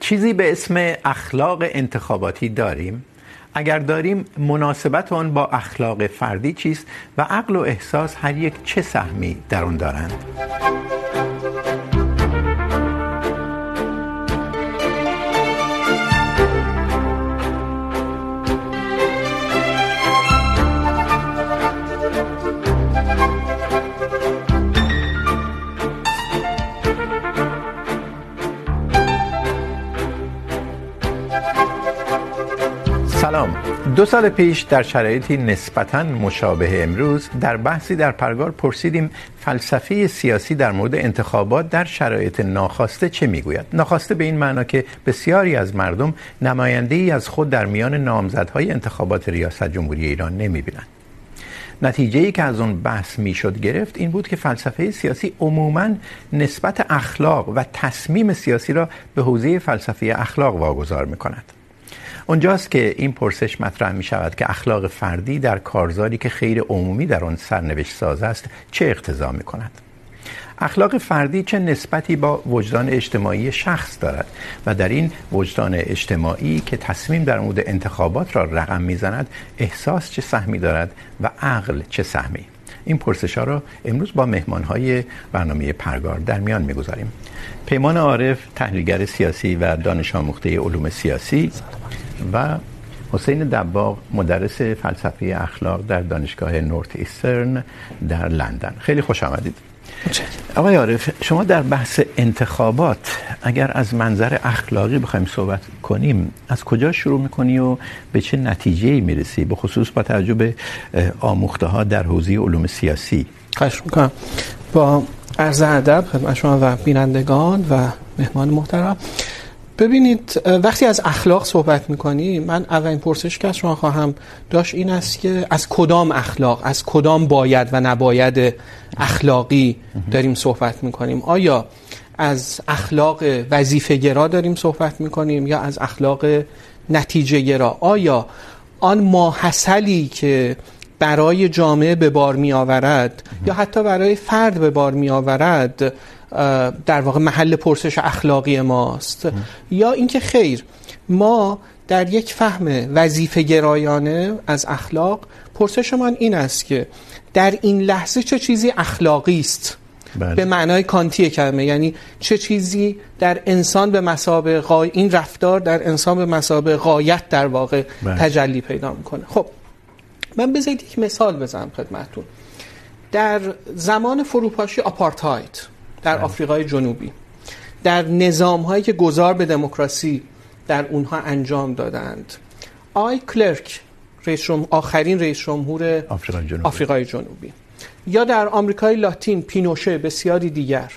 چیزی به اسم اخلاق انتخاباتی داریم؟ اگر داریم مناسبت آن با اخلاق فردی چیست و عقل و احساس هر یک چه سهمی در آن دارند؟ سلام. 2 سال پیش در شرایطی نسبتاً مشابه امروز در بحثی در پرگار پرسیدیم فلسفه سیاسی در مورد انتخابات در شرایط ناخواسته چه میگوید؟ ناخواسته به این معنا که بسیاری از مردم نماینده‌ای از خود در میان نامزدهای انتخابات ریاست جمهوری ایران نمیبینند. نتیجه‌ای که از اون بحث میشد گرفت این بود که فلسفه سیاسی عموماً نسبت اخلاق و تصمیم سیاسی را به حوزه فلسفه اخلاق واگذار میکند. اونجاست که این پرسش مطرح می شود که اخلاق فردی در کارزاری که خیر عمومی در آن سرنوشت ساز است چه اقتضا می کند؟ اخلاق فردی چه نسبتی با وجدان اجتماعی شخص دارد و در این وجدان اجتماعی که تصمیم در مورد انتخابات را رقم می زند احساس چه سهمی دارد و عقل چه سهمی؟ این پرسش ها را امروز با مهمانهای برنامه پرگار در میان می گذاریم. پیمان عارف، تحلیلگر سیاسی و دانش آموخته علوم سیاسی و حسین دباغ، مدرس فلسفه اخلاق در دانشگاه نورت ایسترن در لندن. خیلی خوش آمدید. آقای عارف، شما در بحث انتخابات اگر از منظر اخلاقی بخوایم صحبت کنیم از کجا شروع میکنی و به چه نتیجه‌ای میرسی، به خصوص با توجه به آموخته ها در حوزه علوم سیاسی؟ خواهش میکنم. با عرض ادب خدمت شما و بینندگان و مهمان محترم. ببینید وقتی از اخلاق صحبت میکنیم من اولین پرسش که از شما خواهم داشت این است که از کدام اخلاق، از کدام باید و نباید اخلاقی داریم صحبت میکنیم؟ آیا از اخلاق وظیفه گرا داریم صحبت میکنیم یا از اخلاق نتیجه گرا؟ آیا آن ماحصلی که برای جامعه به بار می آورد یا حتی برای فرد به بار می آورد در واقع محل پرسش اخلاقی ماست یا اینکه خیر ما در یک فهم وظیفه گرایانه از اخلاق پرسشمان این است که در این لحظه چه چیزی اخلاقی است؟ به معنای کانتی کلمه، یعنی چه چیزی در انسان به مثابه این رفتار در انسان به مثابه غایت در واقع تجلی پیدا میکنه. خب من بذارید یک مثال بزنم خدمتتون. در زمان فروپاشی آپارتاید در آفریقای جنوبی، در نظام‌هایی که گذار به دموکراسی در اونها انجام دادند، آقای کلرک آخرین رئیس جمهور آفریقای جنوبی یا در آمریکای لاتین پینوشه بسیاری دیگر،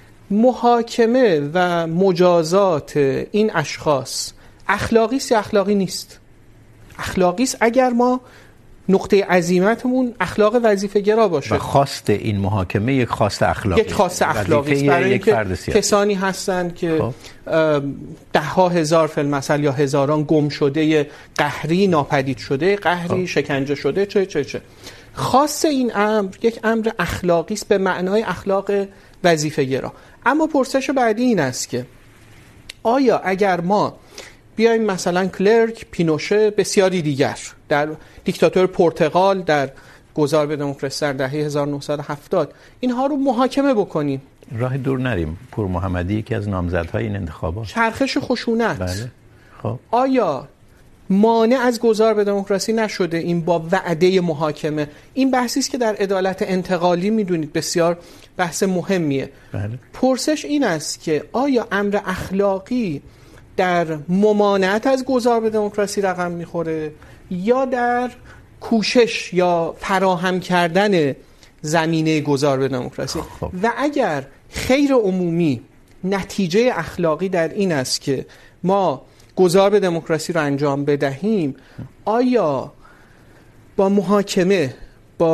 محاکمه و مجازات این اشخاص اخلاقی است یا اخلاقی نیست؟ اخلاقی است اگر ما نقطه عزیمتمون اخلاق وظیفه گرا باشه و خواست این محاکمه یک خواست اخلاقی، یک خواست اخلاقی است، برای اینکه کسانی هستند که ده ها هزار فی المثل یا هزاران گم شده قهری، ناپدید شده قهری، شکنجه شده چه خواست این امر یک امر اخلاقی است به معنای اخلاق وظیفه گرا. اما پرسش بعدی این است که آیا اگر ما بیایم مثلا کلرک، پینوشه، بسیاری دیگر در دیکتاتور پرتغال در گذار به دموکراسی در دهه 1970 اینها رو محاکمه بکنیم، راه دور نریم، پور محمدی که از نامزدهای این انتخابات، چرخش خشونت، بله. خب آیا مانع از گذار به دموکراسی نشده این با وعده محاکمه؟ این بحثی است که در عدالت انتقالی میدونید بسیار بحث مهمیه. بله. پرسش این است که آیا امر اخلاقی در ممانعت از گذار به دموکراسی رقم میخوره یا در کوشش یا فراهم کردن زمینه گذار به دموکراسی؟ و اگر خیر عمومی نتیجه اخلاقی در این است که ما گذار به دموکراسی رو انجام بدهیم، آیا با محاکمه، با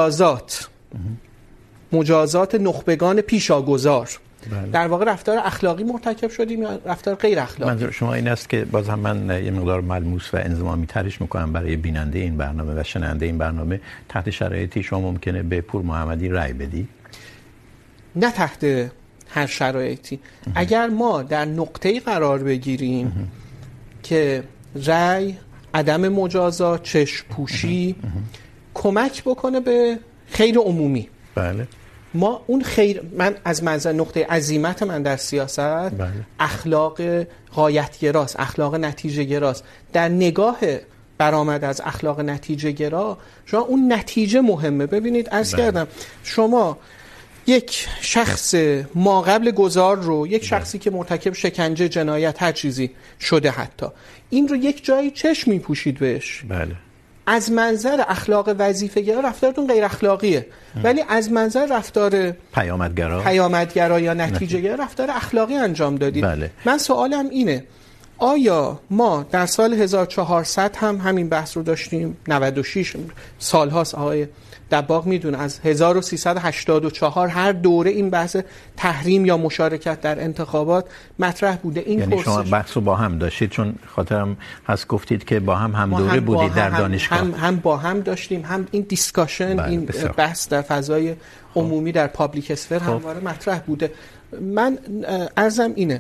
مجازات نخبگان پیشاگذار در واقع رفتار اخلاقی مرتکب شدیم یا رفتار غیر اخلاقی؟ منظور شما این است که باز هم من یه مقدار ملموس و انضمامی ترش میکنم برای بیننده این برنامه و شنونده این برنامه، تحت شرایطی شما ممکنه به پور محمدی رأی بدی؟ نه تحت هر شرایطی. اگر ما در نقطه‌ای قرار بگیریم که رأی، عدم مجازات، چشم پوشی کمک بکنه به خیر عمومی، بله، ما اون خیر، من از منظر نقطه عزیمت من در سیاست اخلاق غایت‌گراست، اخلاق نتیجه‌گراست. در نگاه برآمد از اخلاق نتیجه‌گرا شما اون نتیجه مهمه. ببینید عرض کردم شما یک شخص ماقبل گذار رو، یک شخصی که مرتکب شکنجه، جنایت، هر چیزی شده، حتی این رو یک جایی چشم می‌پوشید بهش، بله، از منظر اخلاق وظیفه‌گرا رفتارتون غیر اخلاقیه، ولی از منظر رفتار پیامدگرا یا نتیجه‌گرا رفتار اخلاقی انجام دادید. بله. من سوالم اینه، آیا ما در سال 1400 هم همین بحث رو داشتیم؟ 96 سال‌هاست آقای دباغ میدونه، از 1384 هر دوره این بحث تحریم یا مشارکت در انتخابات مطرح بوده. این یعنی شما بحث رو با هم داشتید؟ چون خاطرم هست گفتید که با هم دوره بودید در دانشگاه. هم با هم داشتیم، هم این دیسکاشن، این بحث در فضای عمومی در پابلیک اسفر همواره مطرح بوده. من عرضم اینه،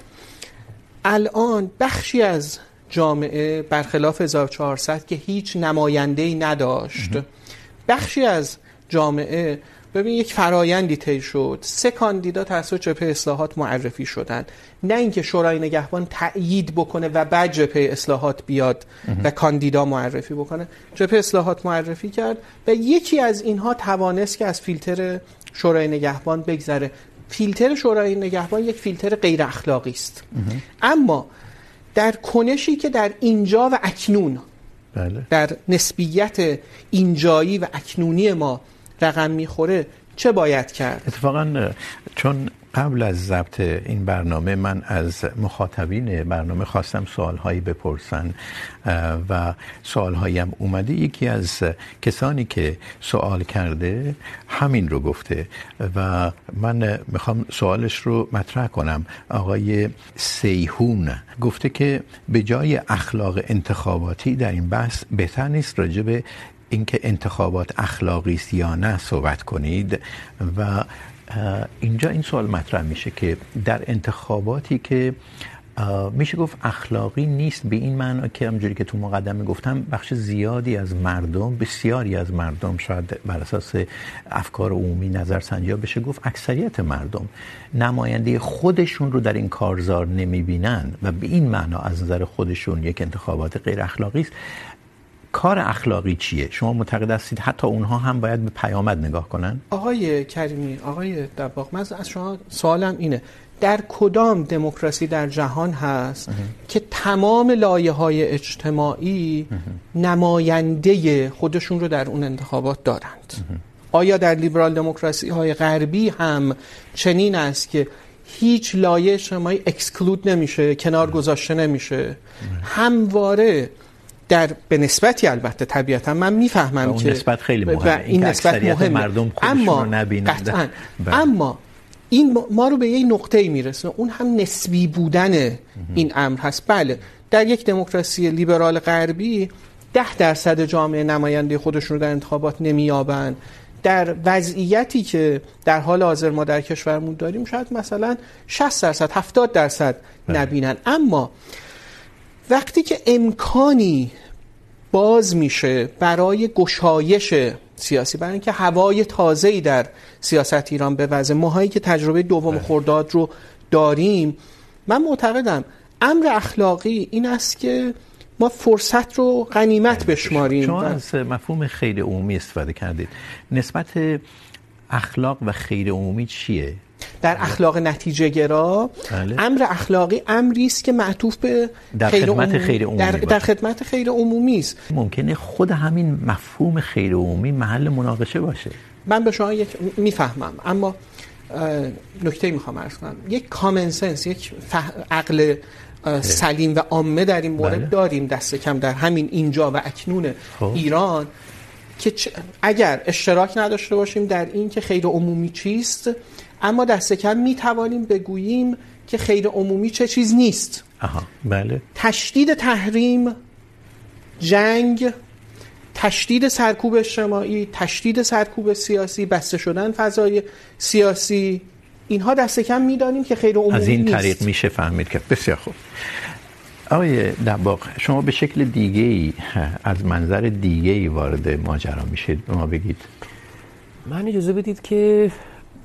الان بخشی از جامعه برخلاف 1400 که هیچ نماینده‌ای نداشت، بخشی از جامعه ببین یک فرایندی طی شد، 3 کاندیدا توسط جبهه اصلاحات معرفی شدن، نه اینکه شورای نگهبان تأیید بکنه و بعد جبهه اصلاحات بیاد و کاندیدا معرفی بکنه. جبهه اصلاحات معرفی کرد و یکی از اینها توانست که از فیلتر شورای نگهبان بگذره. فیلتر شورای نگهبان یک فیلتر غیر اخلاقی است، اما در کنشی که در اینجا و اکنون، بله، در نسبیت اینجایی و اکنونی ما رقم میخوره، چه باید کرد؟ اتفاقا چون قبل از ضبط این برنامه من از مخاطبین برنامه خواستم سوالهایی بپرسن و سوالهایی هم اومده. یکی از کسانی که سوال کرده همین رو گفته و من میخوام سوالش رو مطرح کنم. آقای سیهون گفته که به جای اخلاق انتخاباتی در این بحث بهتر نیست راجع به اینکه انتخابات اخلاقی است یا نه صحبت کنید؟ و اینجا این سوال مطرح میشه که در انتخاباتی که میشه گفت اخلاقی نیست، به این معنی که همونجوری که تو مقدمه گفتم بخش زیادی از مردم، بسیاری از مردم، شاید بر اساس افکار عمومی نظرسنجی‌ها بشه گفت اکثریت مردم نماینده خودشون رو در این کارزار نمیبینن و به این معنی از نظر خودشون یک انتخابات غیر اخلاقی است. کار اخلاقی چیه؟ شما معتقد هستید حتی اونها هم باید به پیامد نگاه کنن؟ آقای کریمی، آقای دباغ، من از شما سوالم اینه، در کدام دموکراسی در جهان هست که تمام لایه‌های اجتماعی نماینده خودشون رو در اون انتخابات دارند؟ آیا در لیبرال دموکراسی های غربی هم چنین است که هیچ لایه اجتماعی اکسکلود نمیشه، کنار گذاشته نمیشه؟ همواره در به نسبتی، البته طبیعتا من میفهمم که نسبت خیلی مهمه، این نسبت مهمه، مردم خودشون رو نبینن، اما این ما رو به یک نقطه‌ای میرسونه، اون هم نسبی بودن این امر هست. بله، در یک دموکراسی لیبرال غربی 10% جامعه نماینده خودشون رو در انتخابات نمییابن. در وضعیتی که در حال حاضر ما در کشورمون داریم شاید مثلا 60% 70% نبینن. اما وقتی که امکانی باز میشه برای گشایش سیاسی، برای اینکه هوای تازه‌ای در سیاست ایران بوزه، ماهایی که تجربه دوم خرداد رو داریم، من معتقدم امر اخلاقی این است که ما فرصت رو غنیمت بشماریم. شما از مفهوم خیر عمومی استفاده کردید. نسبت اخلاق و خیر عمومی چیه؟ در اخلاق نتیجه گرا امر اخلاقی امری است که معطوف به در خدمت خیر عمومی در خدمت خیر عمومی است. ممکنه خود همین مفهوم خیر عمومی محل مناقشه باشه. من به شما یک میفهمم، اما نکته میخوام عرض کنم. یک کامن سنس، یک عقل سلیم و عامه در این مورد داریم دست کم در همین اینجا و اکنون ایران که اگر اشتراک نداشته باشیم در این که خیر عمومی چیست، اما دست کم میتوانیم بگوییم که خیر عمومی چه چیز نیست. بله. تشدید تحریم، جنگ، تشدید سرکوب اجتماعی، تشدید سرکوب سیاسی، بسته شدن فضای سیاسی، اینها دست کم میدانیم که خیر عمومی از این نیست. طریق میشه فهمید که بسیار خوب. آقای دباغ، شما به شکل دیگه‌ای از منظر دیگه‌ای وارد ماجرا میشید، به ما بگید. من اجازه بدید که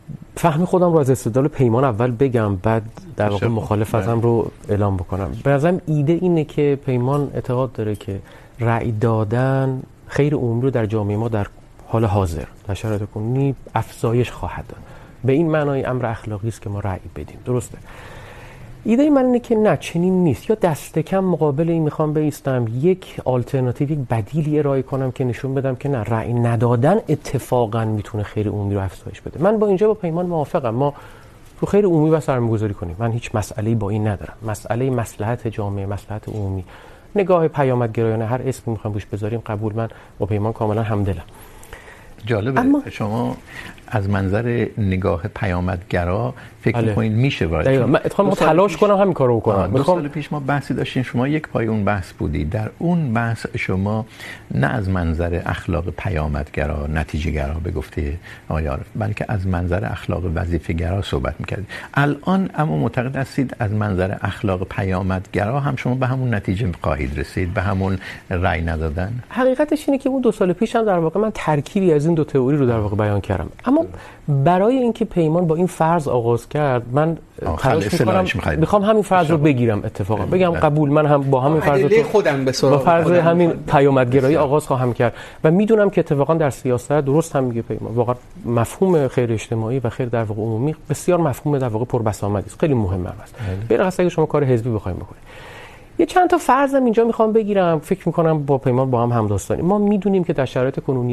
فهم خودم رو از استدلال پیمان اول بگم، بعد در واقع مخالفتم رو اعلام بکنم. به نظرم ایده اینه که پیمان اعتقاد داره که رأی دادن خیر عمومی رو در جامعه ما در حال حاضر در شرایط کنونی افزایش خواهد داد. به این معنای امر اخلاقی است که ما رأی بدیم. درسته؟ ایده من اینه که نه، چنین نیست. یا دست کم مقابل این میخوام بایستم، یک آلترناتیو، یک بدیلی ارائه کنم که نشون بدم که نه، رأی ندادن اتفاقا میتونه خیر عمومی رو افزایش بده. من با اینجا با پیمان موافقم. ما رو خیر عمومی و سرمایه‌گذاری کنیم. من هیچ مسئله‌ای با این ندارم. مسئله مصلحت جامعه، مصلحت عمومی، نگاه پیامدگرایانه، هر اسمی میخوایم روش بذاریم قبول. من با پیمان کاملا همدلم. جالبه اما شما از منظر نگاه پیامدگرا فکر می‌کنید میشه وارد. من اتفاقا تلاش کنم همین کارو بکنم. دو سال پیش ما بحثی داشتیم، شما یک پای اون بحث بودید. در اون بحث شما نه از منظر اخلاق پیامدگرا، نتیجه‌گرا به گفته آقای عارف، بلکه از منظر اخلاق وظیفه‌گرا صحبت می‌کردید. الان اما معتقد هستید از منظر اخلاق پیامدگرا هم شما به همون نتیجه خواهید رسید، به همون رأی ندادن؟ حقیقتش اینه که اون 2 سال پیش هم در واقع من ترکیبی از این دو تئوری رو در واقع بیان کردم. اما برای اینکه پیمان با این فرض آغاز کرد، من تلاش می‌کنم می‌خوام همین فرض رو بگیرم، اتفاقا بگم قبول، من هم با همین فرض با فرض همین پیامدگرایی آغاز خواهم کرد و میدونم که اتفاقا در سیاست درست هم میگه پیمان، واقعا مفهوم خیر اجتماعی و خیر در واقع عمومی بسیار مفهوم در واقع پربسامدی است، خیلی مهمه است. به غیر از اینکه شما کار حزبی بخواید بکنید. یه چند تا فرضم اینجا میخوام بگیرم، فکر میکنم با پیمان با هم همداستانی. ما میدونیم که در شرایط کنونی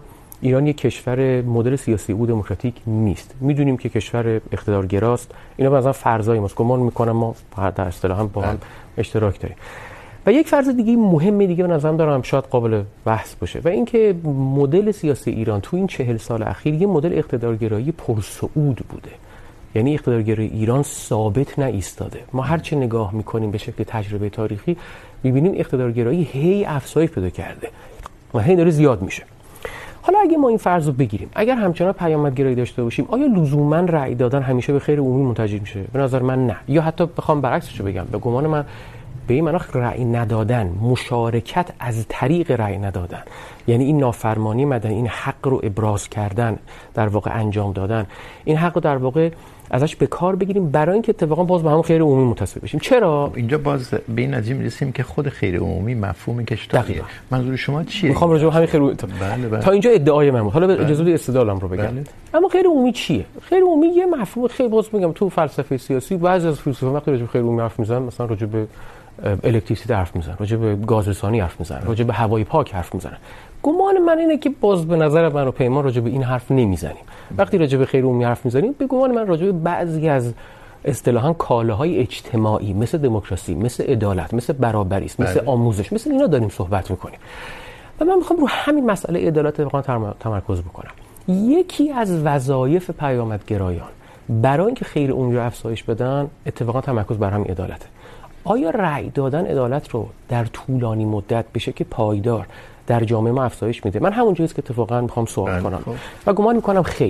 ایران یک کشور مدل سیاسی او دموکراتیک نیست. میدونیم که کشور اقتدارگراست. اینا به نظر فرضای ماست. گمان میکنم ما در اصطلاح هم با هم اشتراک داریم. و یک فرض دیگه مهم دیگه به نظرم دارم شاید قابل بحث باشه و اینکه مدل سیاسی ایران تو این 40 سال اخیر یه مدل اقتدارگرایی پرصعود بوده. یعنی اقتدارگرایی ایران ثابت نایستاده. ما هر چه نگاه میکنیم به شکل تجربه تاریخی میبینیم اقتدارگرایی هی افزایش پیدا کرده و هی داره زیاد میشه. حالا اگه ما این فرض رو بگیریم، اگر همچنان پیامدگرایی داشته باشیم، آیا لزوما رأی دادن همیشه به خیر عمومی منتج میشه؟ به نظر من نه. یا حتی بخوام برعکسش رو بگم، به گمان من به این معنی رأی ندادن، مشارکت از طریق رأی ندادن، یعنی این نافرمانی مدنی، این حق رو ابراز کردن، در واقع انجام دادن، این حق رو در واقع ازش به کار بگیریم برای اینکه اتفاقا باز به همون خیر عمومی متصل بشیم. چرا؟ اینجا باز به این نتیجه میرسیم که خود خیر عمومی مفهوم کشتاریه. منظور شما چیه؟ میخوام راجع به همین خیر عمومی تا اینجا ادعای من بود. حالا اجازه بدید استدلالم رو بگم. اما خیر عمومی چیه؟ خیر عمومی یه مفهوم خیلی باز میگم تو فلسفه سیاسی بعضی از فیلسوفان وقتی راجع به خیر عمومی حرف میزنن، مثلا راجع به الکتریسیته حرف میزنن، راجع به گازرسانی حرف میزنن، راجع به هوای پاک حرف میزنن. گمان من اینه که باز به نظر من و پیمان راجع به این حرف نمیزنیم. وقتی راجع به خیر عمومی حرف میزنیم، به گمان من راجع به بعضی از اصطلاحاً کالاهای اجتماعی مثل دموکراسی، مثل عدالت، مثل برابری است، مثل آموزش، مثل اینا داریم صحبت میکنیم. و من میخوام رو همین مسئله عدالت واقعا تمرکز بکنم. یکی از وظایف پیامدگرایان برای اینکه خیر عمومی رو افزایش بدن، اتفاقا تمرکز بر همین عدالته. آیا رأی دادن عدالت رو در طولانی مدت به شکل پایدار در جامعه ما افزایش میده؟ من همون جاییست که اتفاقا میخوام سوال کنم و گمان میکنم خیر.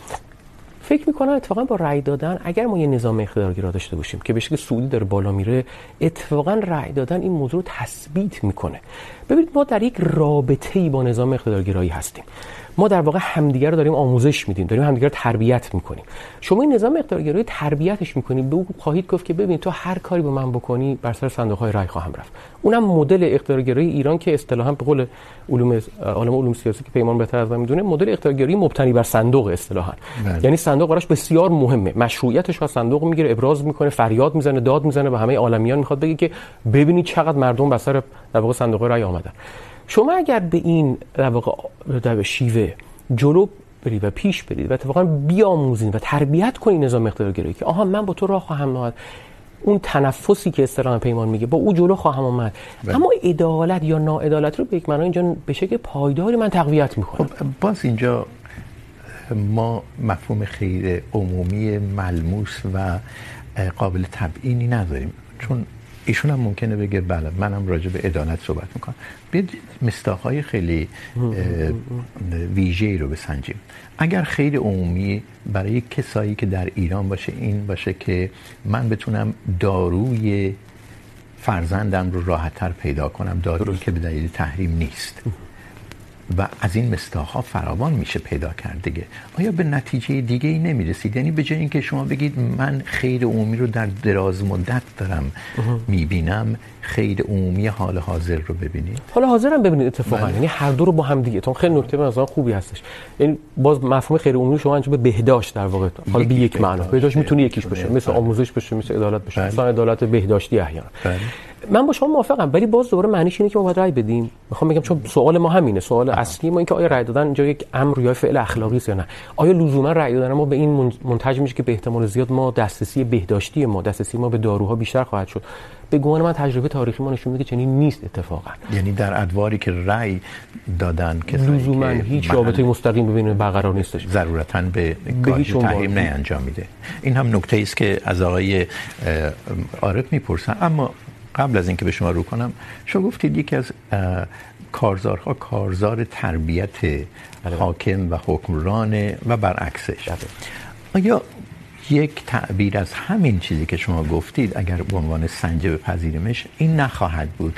فکر میکنم اتفاقا با رأی دادن، اگر ما یه نظام اقتدارگرا داشته باشیم که به شکل سعودی داره بالا میره، اتفاقا رأی دادن این موضوع رو تثبیت میکنه. ببینید ما در یک رابطه‌ای با نظام اقتدارگرایی هستیم. ما در واقع همدیگر رو داریم آموزش میدیم، داریم همدیگر رو تربیت میکنیم. شما این نظام اقتدارگرایی تربیتش میکنید، به او خواهید گفت که ببین تو هر کاری با من بکنی بر سر صندوق‌های رای خواهم رفت. اونم مدل اقتدارگرایی ایران که اصطلاحاً به قول علوم سیاسی که پیمان بهتر از من میدونه، مدل اقتدارگرایی مبتنی بر صندوق اصطلاحاً. یعنی صندوق براش بسیار مهمه، مشروعیتش رو صندوق میگیره، ابراز میکنه، فریاد میزنه، داد میزنه، به همه عالمیان میخواد بگه که ببینید چقدر مردم بر سر در واقع صندوق رای آمدن. شما اگر به این در واقع در شیوه جلو برید و پیش برید و اتفاقا بیاموزید و تربیت کنید نظام اقتدارگرایی که آها من با تو راه خواهم نهاد، اون تنفسی که اصطلاحاً پیمان میگه با او جلو خواهم اومد، اما عدالت یا ناعدالت رو به یک معنی اینجا به شکل پایداری من تقویت میکنم. خب باز اینجا ما مفهوم خیر عمومی ملموس و قابل تبیینی نداریم، چون ایشون هم ممکنه بگه بله منم راجع به عدالت صحبت میکنم. بیاید مصداق‌های خیلی ویژه‌ای رو بسنجیم. اگر خیر عمومی برای کسایی که در ایران باشه این باشه که من بتونم داروی فرزندم رو راحت‌تر پیدا کنم، دارویی که به دلیل تحریم نیست و از این مصداق‌ها فراوان میشه پیدا کرد دیگه، آیا به نتیجه دیگه‌ای نمی‌رسید؟ یعنی به جای اینکه شما بگید من خیر عمومی رو در دراز مدت دارم می‌بینم، خیر عمومی حال حاضر رو ببینید. حال حاضر هم ببینید اتفاقا، یعنی هر دو رو با هم دیگه. تو خیلی نکته مثلا خوبی هستش. یعنی باز مفهوم خیر عمومی شما انجام به بهداشت در واقع، حالا به یک معنا بهداشت میتونه یکیش باشه، مثل آموزش باشه، مثل عدالت باشه، مثلا عدالت بهداشتی احیانا. من با شما موافقم، ولی باز دوباره معنیش اینه که ما باید رأی بدیم. میخوام بگم چون سوال ما همینه، سوال اصلی ما این که آیا رأی دادن اینجا یک امر یا فعل اخلاقی است یا نه. آیا لزوما رأی دادن ما به این منتج میشه که به احتمال زیاد ما دسترسی بهداشتی ما، دسترسی ما به داروها بیشتر خواهد شد؟ به گمان من تجربه تاریخی ما نشون میده که چنین نیست اتفاقا. یعنی در ادواری که رأی دادن کسایی لزوما هیچ رابطه مستقیم بین برقرار نیستش، ضرورتاً به کاهش تحریم نه انجام میده. این هم نکته است که از آقای عارف میپرسن. اما قبل از اینکه به شما رو کنم، شما گفتید یکی از کارزارها کارزار تربیت حاکم و حکمران و برعکسش. آیا یک تعبیر از همین چیزی که شما گفتید اگر به عنوان سنجه بپذیریمش این نخواهد بود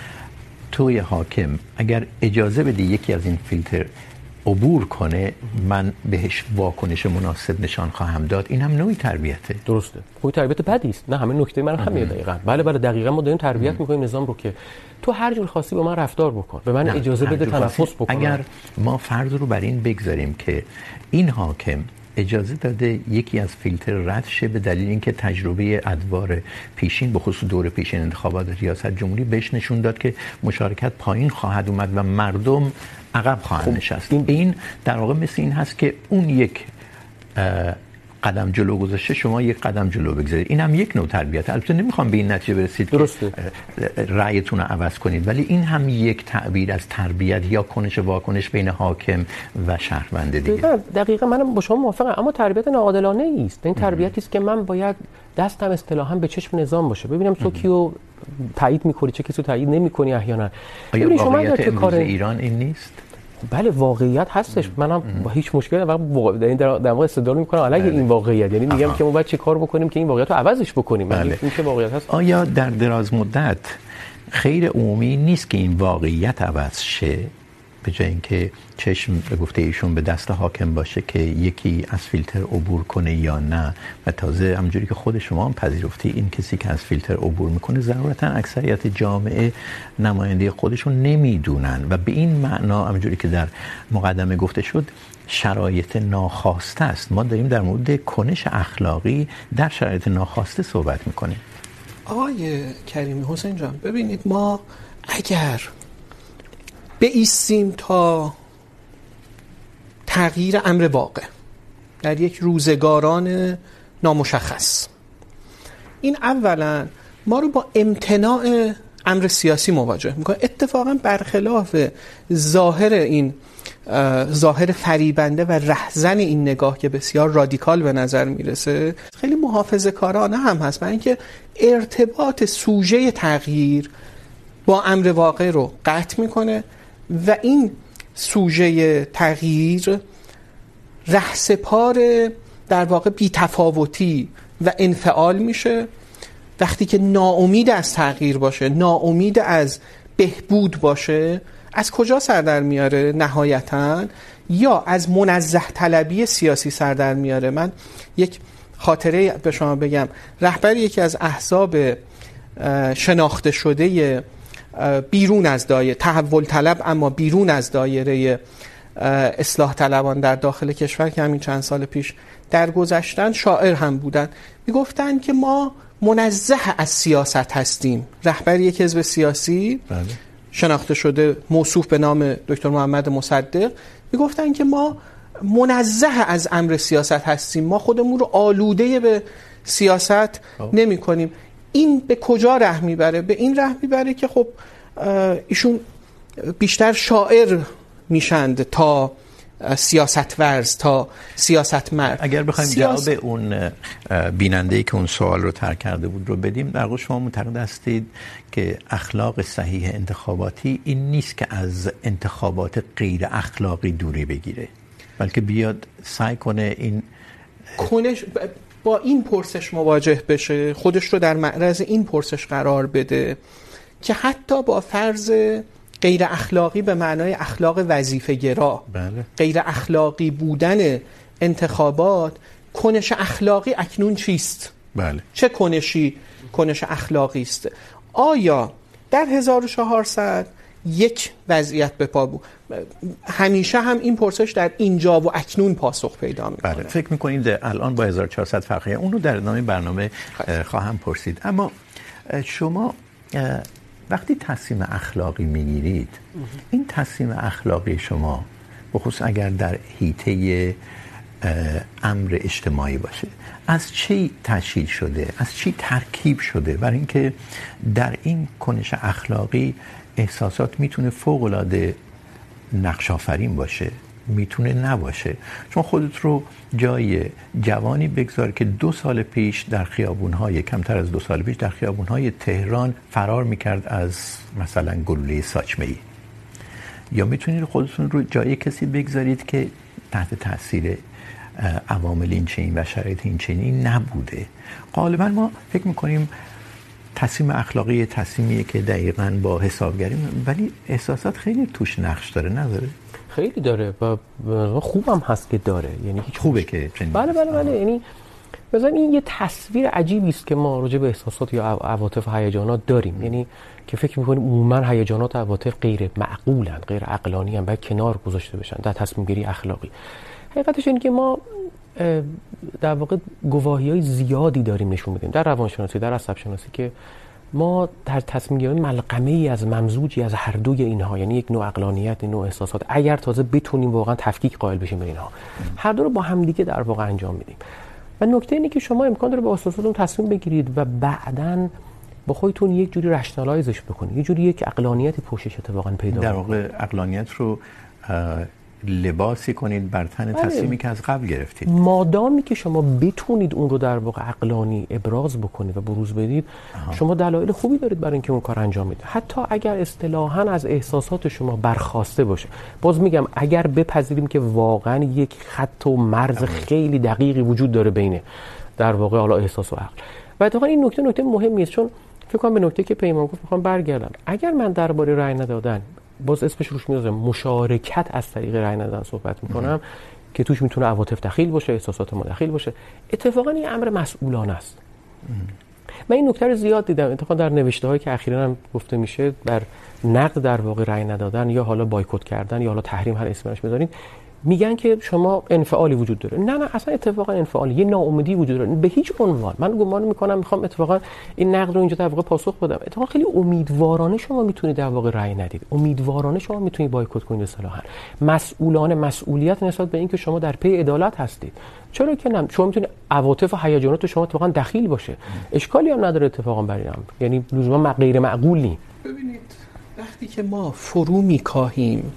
که توی حاکم اگر اجازه بده یکی از این فیلتر عبور کنه من بهش واکنش مناسب نشان خواهم داد؟ این هم نوعی تربیته. درسته. خب تربیت بدی است. نه همه نکته من همینه دقیقاً. بله دقیقاً ما داریم تربیت می‌کنیم نظام رو که تو هر جور خواستی با من رفتار بکن، به من اجازه بده تنفس بکنم. اگر ما فرض رو بر این بگذاریم که این حاکم اجازه داده یکی از فیلتر رد شه به دلیل اینکه تجربه ادوار پیشین به خصوص دور پیشین انتخابات ریاست جمهوری بهش نشون داد که مشارکت پایین خواهد اومد و مردم عقب خواهند نشست. این در واقع مثل این هست که اون یک قدم جلو گذاشته، شما یک قدم جلو بگذارید. این هم یک نوع تربیت. البته نمیخوام به این نتیجه برسید که رأیتون رو عوض کنید، ولی این هم یک تعبیر از تربیت یا کنش واکنش بین حاکم و شهروند دیگه. دقیقاً منم با شما موافقم، اما تربیت ناعادلانه است. این تربیتی است که من باید دستم اصطلاحاً به چشم نظام باشه، ببینم تو کیو تایید می‌کنی چه کسی رو تایید نمی‌کنی. احیانا ببینید شما اگر کار ایران این نیست. بله واقعیت هستش. منم با هیچ مشکلی در واقع استدلال میکنم علیه این واقعیت، یعنی میگم که ما باید چه کار بکنیم که این واقعیت رو عوضش بکنیم. این که واقعیت هست. آیا در دراز مدت خیر عمومی نیست که این واقعیت عوض شه، به جای اینکه چشم به گفته ایشون به دست حاکم باشه که یکی از فیلتر عبور کنه یا نه؟ و تازه همونجوری که خود شما هم پذیرفتی این کسی که از فیلتر عبور میکنه ضرورتا اکثریت جامعه نماینده خودشون نمیدونن و به این معنا همونجوری که در مقدمه گفته شد شرایط ناخواسته است. ما داریم در مورد کنش اخلاقی در شرایط ناخواسته صحبت میکنیم. آقای کریمی، حسین جان ببینید، ما اگر بایستیم تا تغییر امر واقع در یک روزگاران نامشخص، این اولا ما رو با امتناع امر سیاسی مواجه میکنه. اتفاقا برخلاف ظاهر فریبنده و رهزن این نگاه که بسیار رادیکال به نظر میرسه، خیلی محافظه‌کارانه هم هست، برای اینکه ارتباط سوژه تغییر با امر واقع رو قطع میکنه و این سوژه تغییر رهسپار در واقع بی‌تفاوتی و انفعال میشه. وقتی که ناامید از تغییر باشه، ناامید از بهبود باشه، از کجا سر در میاره؟ نهایتاً یا از منزه طلبی سیاسی سر در میاره. من یک خاطره به شما بگم. رهبر یکی از احزاب شناخته شده بیرون از دایره تحول طلب اما بیرون از دایره اصلاح طلبان در داخل کشور که همین چند سال پیش درگذشتن شاعر هم بودن، میگفتن که ما منزه از سیاست هستیم. رهبر یک حزب سیاسی شناخته شده موصوف به نام دکتر محمد مصدق میگفتن که ما منزه از امر سیاست هستیم، ما خودمون رو آلوده به سیاست نمی کنیم. این به کجا ره میبره؟ به این ره میبره که خب ایشون بیشتر شاعر میشند تا سیاستورز تا سیاستمرد. اگر بخوایم جواب اون بیننده‌ای که اون سوال رو طرح کرده بود رو بدیم، در واقع شما معتقد هستید که اخلاق صحیح انتخاباتی این نیست که از انتخابات غیر اخلاقی دوری بگیره، بلکه بیاد سعی کنه این کنش با این پرسش مواجه بشه، خودش رو در معرض این پرسش قرار بده که حتی با فرض غیر اخلاقی به معنای اخلاق وظیفه گرا، بله. غیر اخلاقی بودن انتخابات، کنش اخلاقی اکنون چیست؟ بله. چه کنشی کنش اخلاقی است؟ آیا در 1400 یک وضعیت به پا بود؟ همیشه هم این پرسش در اینجا و اکنون پاسخ پیدا میکنه. بله. فکر میکنید الان با 1400 فرقیه؟ اون رو در ادامه برنامه خواهم پرسید. اما شما وقتی تصمیم اخلاقی میگیرید، این تصمیم اخلاقی شما بخصوص اگر در حیطه امر اجتماعی باشه، از چی تشکیل شده، از چی ترکیب شده؟ برای اینکه در این کنش اخلاقی احساسات میتونه فوق العاده نقش آفرین باشه، میتونه نباشه. چون خودت رو جای جوانی بگذار که 2 سال پیش در خیابون‌های، کمتر از 2 سال پیش در خیابون‌های تهران فرار میکرد از مثلا گلوله ساچمه‌ای، یا میتونید خودتون رو جای کسی بگذارید که تحت تاثیر عوامل این چنین و شرایط این چنین نبوده. غالبا ما فکر میکنیم تصمیم اخلاقی تصمیمیه که دقیقاً با حسابگری، ولی احساسات خیلی توش نقش داره، نداره؟ خیلی داره و خوبم هست که داره. یعنی هیچ خوبه که چنین. بله یعنی مثلا این یه تصویر عجیبی است که ما راجع به احساسات یا عواطف و هیجانات داریم، یعنی که فکر می‌کنیم عموما هیجانات و عواطف غیر معقولن، غیر عقلانی‌ان، باید کنار گذاشته بشن در تصمیم گیری اخلاقی. حقیقتش اینه که ما در واقع گواهی‌های زیادی داریم نشون میدیم در روانشناسی، در عصب شناسی، که ما در تصمیم گیری ملغمه‌ای از ممزوجی از هر دوی اینها، یعنی یک نوع عقلانیت، یک نوع احساسات، اگر تازه بتونیم واقعا تفکیک قائل بشیم به اینها، هر دو رو با هم دیگه در واقع انجام میدیم. و نکته اینه که شما امکان داره با احساساتتون تصمیم بگیرید و بعداً با خودتون یک جوری رشنالایزش بکنید، یه جوری یک عقلانیتی پشتش اتفاقا پیدا در واقع عقلانیت رو لباسی کنید بر تن تصمیمی که از قبل گرفتید. مادامی که شما بتونید اون رو در واقع عقلانی ابراز بکنید و بروز بدید، شما دلایل خوبی دارید برای اینکه اون کار انجام بدید، حتی اگر اصطلاحاً از احساسات شما برخواسته باشه. باز میگم اگر بپذیریم که واقعاً یک خط و مرز خیلی دقیقی وجود داره بین در واقع حالا احساس و عقل. و اتفاقاً این نکته مهمی است، چون فکر کنم به نکته که پیمان گفت میخوام برگردم. اگر من درباره رأی ندادن، باز اسمش روش میذارم، مشارکت از طریق رأی ندادن صحبت میکنم که توش میتونه عواطف دخیل باشه، احساسات ما دخیل باشه، اتفاقا این امر مسئولانه است. من این نکته رو زیاد دیدم، اتفاقا در نوشته هایی که اخیراً هم گفته میشه بر نقد در واقع رأی ندادن یا حالا بایکوت کردن یا حالا تحریم، هر اسمش بذارین، میگن که شما انفعالی وجود داره. نه اصلا اتفاقا انفعالی، یه ناامیدی وجود داره به هیچ عنوان. من گمان میکنم میخوام اتفاقا این نقد رو اینجا در واقع پاسخ بدم. اتفاقا خیلی امیدوارانه شما میتونید در واقع رأی ندید، امیدوارانه شما میتونید بایکوت کنید اصطلاحا، مسئولانه، مسئولیت نسبت به اینکه شما در پی عدالت هستید. چرا که نه؟ شما میتونید عواطف و هیجانات شما اتفاقا دخیل باشه، اشکالی هم نداره اتفاقا برای این، یعنی لزوما غیر معقول نیست. ببینید وقتی که ما فرو میکاهیم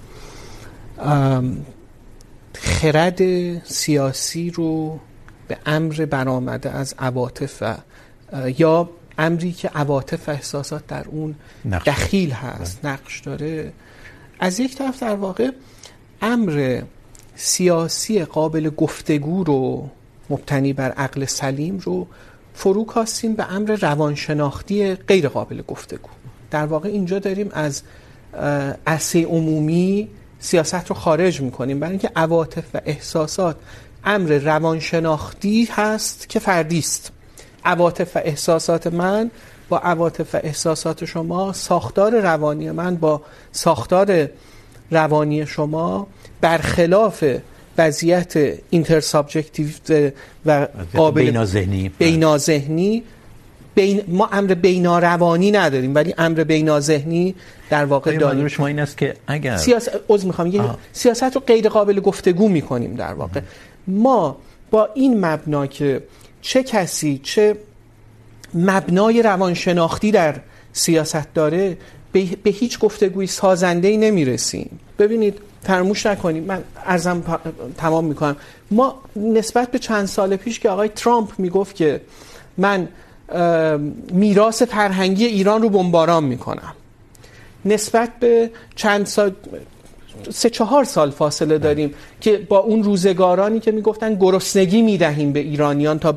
خرد سیاسی رو به امر برآمده از عواطف یا امری که عواطف و احساسات در اون دخیل هست، نقش داره، از یک طرف در واقع امر سیاسی قابل گفتگو رو مبتنی بر عقل سلیم رو فرو کاستیم به امر روانشناختی غیر قابل گفتگو. در واقع اینجا داریم از عرصه عمومی سیاست رو خارج میکنیم، برای اینکه عواطف و احساسات امر روانشناختی هست که فردی است. عواطف و احساسات من با عواطف و احساسات شما، ساختار روانی من با ساختار روانی شما برخلاف وضعیت اینتر سابجکتیو و قابل بیناذهنی ما امر بیناروانی نداریم، ولی امر بیناذهنی در واقع داریم. منظور شما این است که اگر سیاست رو غیر قابل گفتگو میکنیم، در واقع ما با این مبنا که چه کسی چه مبنای روانشناختی در سیاست داره به هیچ گفتگوی سازنده‌ای نمیرسیم. ببینید فراموش نکنید، من عرضم تمام میکنم، ما نسبت به چند سال پیش که آقای ترامپ میگفت که من میراث فرهنگی ایران رو بمباران میکنم، نسبت به چند سال 3-4 سال فاصله داریم که با اون روزگارانی که میگفتن گرسنگی میدهیم به ایرانیان تا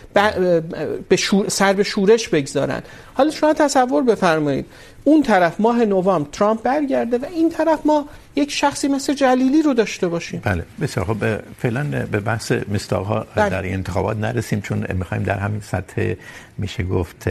سر به شورش بگذارن. حالا شما تصور بفرمایید اون طرف ماه نوامبر ترامپ برگرده و این طرف ما یک شخصی مثل جلیلی رو داشته باشیم. بله بسیار خب. فعلا به بحث مصداق‌ها در این انتخابات نرسیم، چون میخوایم در همین سطح میشه گفت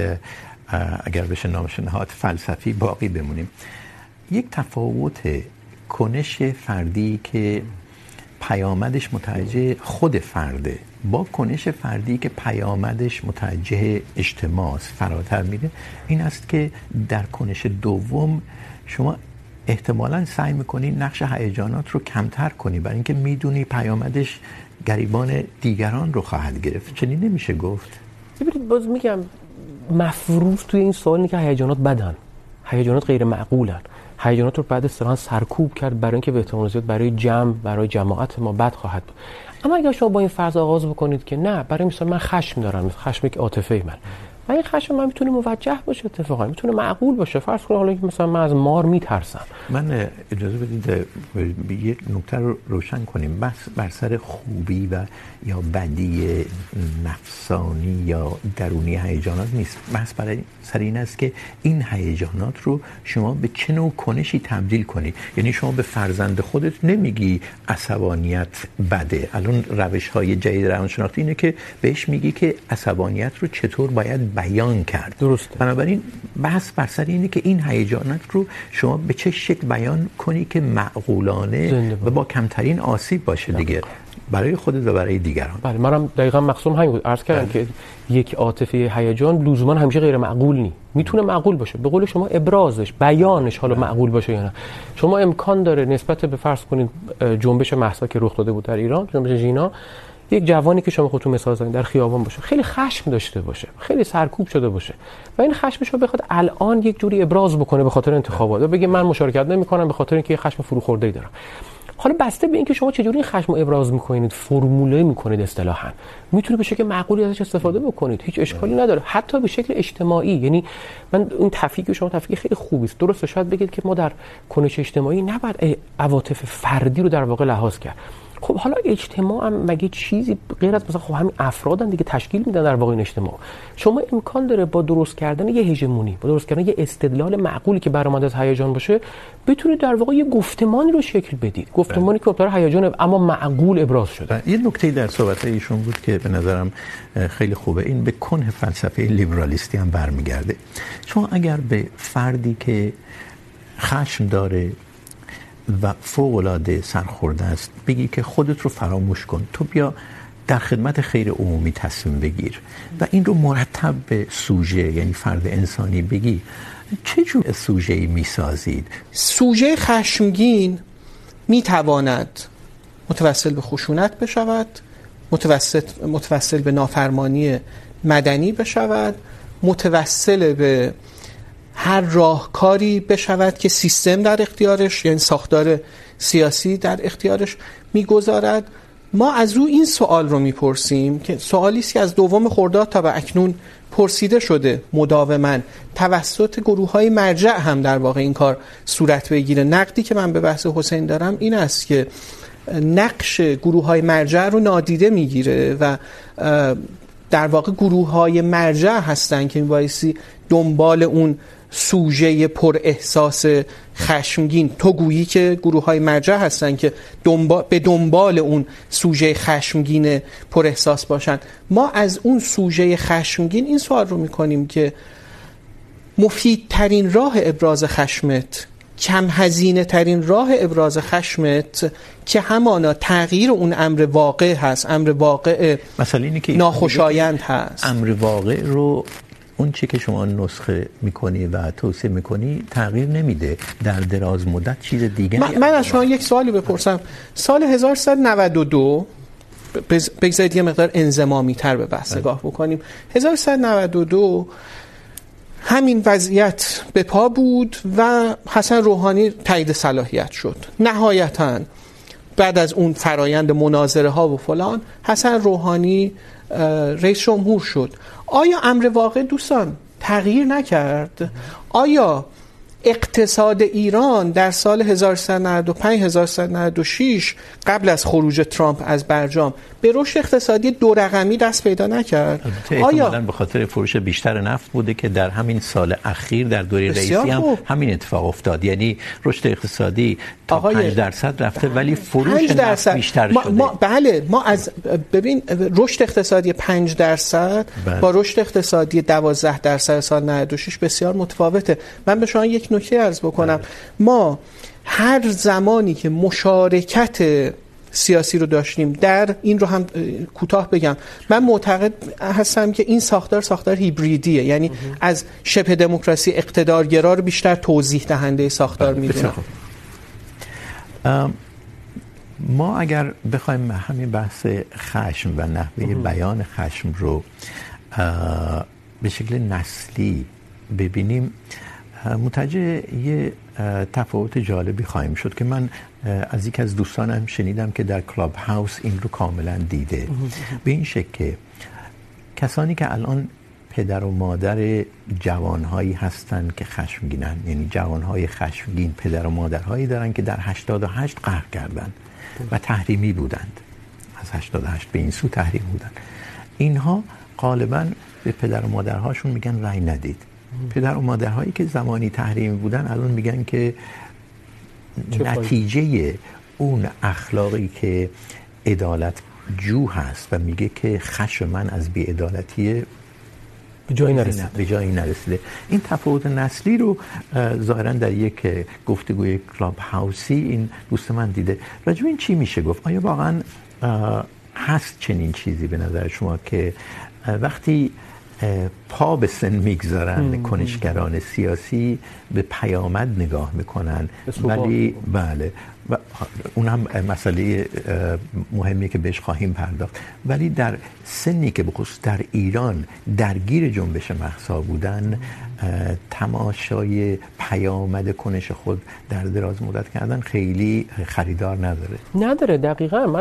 اگر بشه نامش نهاد فلسفی باقی بمونیم. یک تفاوت کنش فردی که پیامدش متوجه خود فرده با کنش فردی که پیامدش متوجه اجتماع است فراتر میره، این است که در کنش دوم شما احتمالاً سعی میکنی نقش هیجانات رو کمتر کنی، برای اینکه میدونی پیامدش گریبان دیگران رو خواهد گرفت. چنین نمیشه گفت؟ ببینید باز میگم مفروض توی این سوال اینه که هیجانات بدن، هیجانات غیر معقولن، هیجانات رو بعد اصطلاحاً سرکوب کرد برای اینکه به احتمال زیاد برای برای جماعت ما بد خواهد بود. اما اگر شما با این فرض آغاز بکنید که نه، برای مثال من خشم دارم، خشم یک عاطفه من این خشم من میتونه موجه باشه، اتفاقا میتونه معقول باشه. فرض کنید حالا مثلا من از مار میترسم. من اجازه بدید یک نکته رو روشن کنیم. بحث بر سر خوبی و یا بدی نفسانی یا درونی هیجانات نیست. بحث برای سر این است که این هیجانات رو شما به چه نوع کنشی تبدیل کنی. یعنی شما به فرزند خودت نمیگی عصبانیت بده. الان روش‌های جدید روانشناختی اینه که بهش میگی که عصبانیت رو چطور باید بیان کرد. درسته. بنابراین بحث بر سر اینه که این هیجانات رو شما به چه شکل بیان کنی که معقولانه و با کمترین آسیب باشه دیگه برای خودت و برای دیگران. بله منم دقیقاً مقصودم همین بود. عرض کردم که یک عاطفه هیجان لزوما همیشه غیر معقول نی. میتونه معقول باشه. به قول شما ابرازش، بیانش حالا معقول باشه یا نه. شما امکان داره نسبت به فرض کنید جنبش مهسا که رخ داده بود در ایران، جنبش ژینا، یک جوانی که شما خودتون مثال زدین در خیابان باشه، خیلی خشم داشته باشه، خیلی سرکوب شده باشه و این خشمش رو بخواد الان یک جوری ابراز بکنه به خاطر انتخابات و بگه من مشارکت نمی‌کنم به خاطر اینکه خشم فروخورده‌ای دارم. حالا بسته به اینکه شما چجوری این خشم رو ابراز می‌کنید، فرموله می‌کنید اصطلاحاً، میتونه به شکل معقولی ازش استفاده بکنید، هیچ اشکالی نداره، حتی به شکل اجتماعی. یعنی من این تفکیک شما تفکیک خیلی خوبی است. درسته شاید بگید که ما در کنش اجتماعی نباید عواطف فردی رو در واقع لحاظ کرد. خب حالا اجتماع هم مگه چیزی غیر از مثلا خب همین افرادن دیگه تشکیل میدن در واقع این اجتماع. شما امکان داره با درست کردن یه هژمونی، با درست کردن یه استدلال معقولی که برآمده از هیجان باشه، بتونید در واقع یه گفتمانی رو شکل بدید. گفتمانی که در هیجان اما معقول ابراز شده. یه نکته در صحبت‌های ایشون بود که به نظرم خیلی خوبه، این به کنه فلسفه لیبرالیستی هم برمیگرده. شما اگر به فردی که خشم داره و فوق‌العاده سرخورده است بگی که خودت رو فراموش کن، تو بیا در خدمت خیر عمومی تصمیم بگیر و این رو مرتب به سوژه یعنی فرد انسانی بگی، چه جور سوژه‌ای می‌سازید؟ سوژه خشمگین می‌تواند متوسل به خشونت بشود، متوسل به نافرمانی مدنی بشود، متوسل به هر راهکاری بشود که سیستم در اختیارش یعنی ساختار سیاسی در اختیارش میگذارد. ما از رو این سوال رو میپرسیم که سوالی است که از 2 خرداد تا به اکنون پرسیده شده مداوما توسط گروه‌های مرجع هم در واقع این کار صورت بگیره. نقدی که من به بحث حسین دارم این است که نقش گروه‌های مرجع رو نادیده میگیره و در واقع گروه‌های مرجع هستن که میبایستی دنبال اون سوژه پر احساس خشمگین، تو گویی که گروه‌های مرجع هستن که به دنبال اون سوژه خشمگین پر احساس باشن. ما از اون سوژه خشمگین این سوال رو میکنیم که مفیدترین راه ابراز خشمت، کم هزینه ترین راه ابراز خشمت که همانا تغییر اون امر واقع هست، امر واقع مثلا اینه که ناخوشایند هست. امر واقع رو اون چی که شما نسخه میکنی و توصیه میکنی تغییر نمیده، در دراز مدت چیز دیگه. من از شما یک سوالی بپرسم. سال 1392 بگذارید یه مقدار انضمامی تر به بحث نگاه بکنیم. 1392 همین وضعیت به پا بود و حسن روحانی تایید صلاحیت شد. نهایتاً بعد از اون فرایند مناظره ها و فلان حسن روحانی رئیس جمهور شد. آیا امر واقع دوستان تغییر نکرد؟ آیا اقتصاد ایران در سال 1395-1396 قبل از خروج ترامپ از برجام به رشد اقتصادی 2 رقمی دست پیدا نکرد؟ آیا به خاطر فروش بیشتر نفت بوده که در همین سال اخیر در دوره رئیسی هم همین اتفاق افتاد؟ یعنی رشد اقتصادی تا 5% رفته ولی فروش نفت بیشتر شده. بله ما از ببین رشد اقتصادی 5% با رشد اقتصادی 12% سال 96 بسیار متفاوته. من به شما یک نکته عرض بکنم. ما هر زمانی که مشارکت سیاسی رو داشتیم در این رو هم کوتاه بگم، من معتقد هستم که این ساختار هیبریدیه، یعنی از شبه دموکراسی اقتدارگرا رو بیشتر توضیح دهنده ساختار میدونم. ما اگر بخوایم همین بحث خشم و نحوه بیان خشم رو به شکل نسلی ببینیم، متوجه یه تفاوت جالبی خواهیم شد که من از یک از دوستانم شنیدم که در کلاب هاوس این رو کاملا دیده. به این شکل که کسانی که الان پدر و مادر جوانهایی هستن که خشمگینن، یعنی جوانهای خشمگین پدر و مادرهایی دارن که در 88 قهر کردن و تحریمی بودند، از 88 به این سو تحریم بودن. اینها غالبا به پدر و مادرهاشون میگن رأی ندید. پدر و مادرهایی که زمانی تحریمی بودن الان میگن که نتیجه اون اخلاقی که عدالت جو هست و میگه که خشم من از بی‌عدالتی به جایی نرسیده. این تفاوت نسلی رو ظاهرا در یک گفتگوی کلاب هاوسی این دوست من دیده. راجع به این چی میشه گفت؟ آیا واقعا هست چنین چیزی به نظر شما که وقتی پا به سن میگذارن کنشگران سیاسی به پیامد نگاه میکنن ولی بله و اون هم مسئله مهمی که بهش خواهیم پرداخت، ولی در سنی که به خصوص در ایران درگیر جنبش مهسا بودن تماشای پیامد کنش خود در دراز مدت کردن خیلی خریدار نداره. دقیقاً. من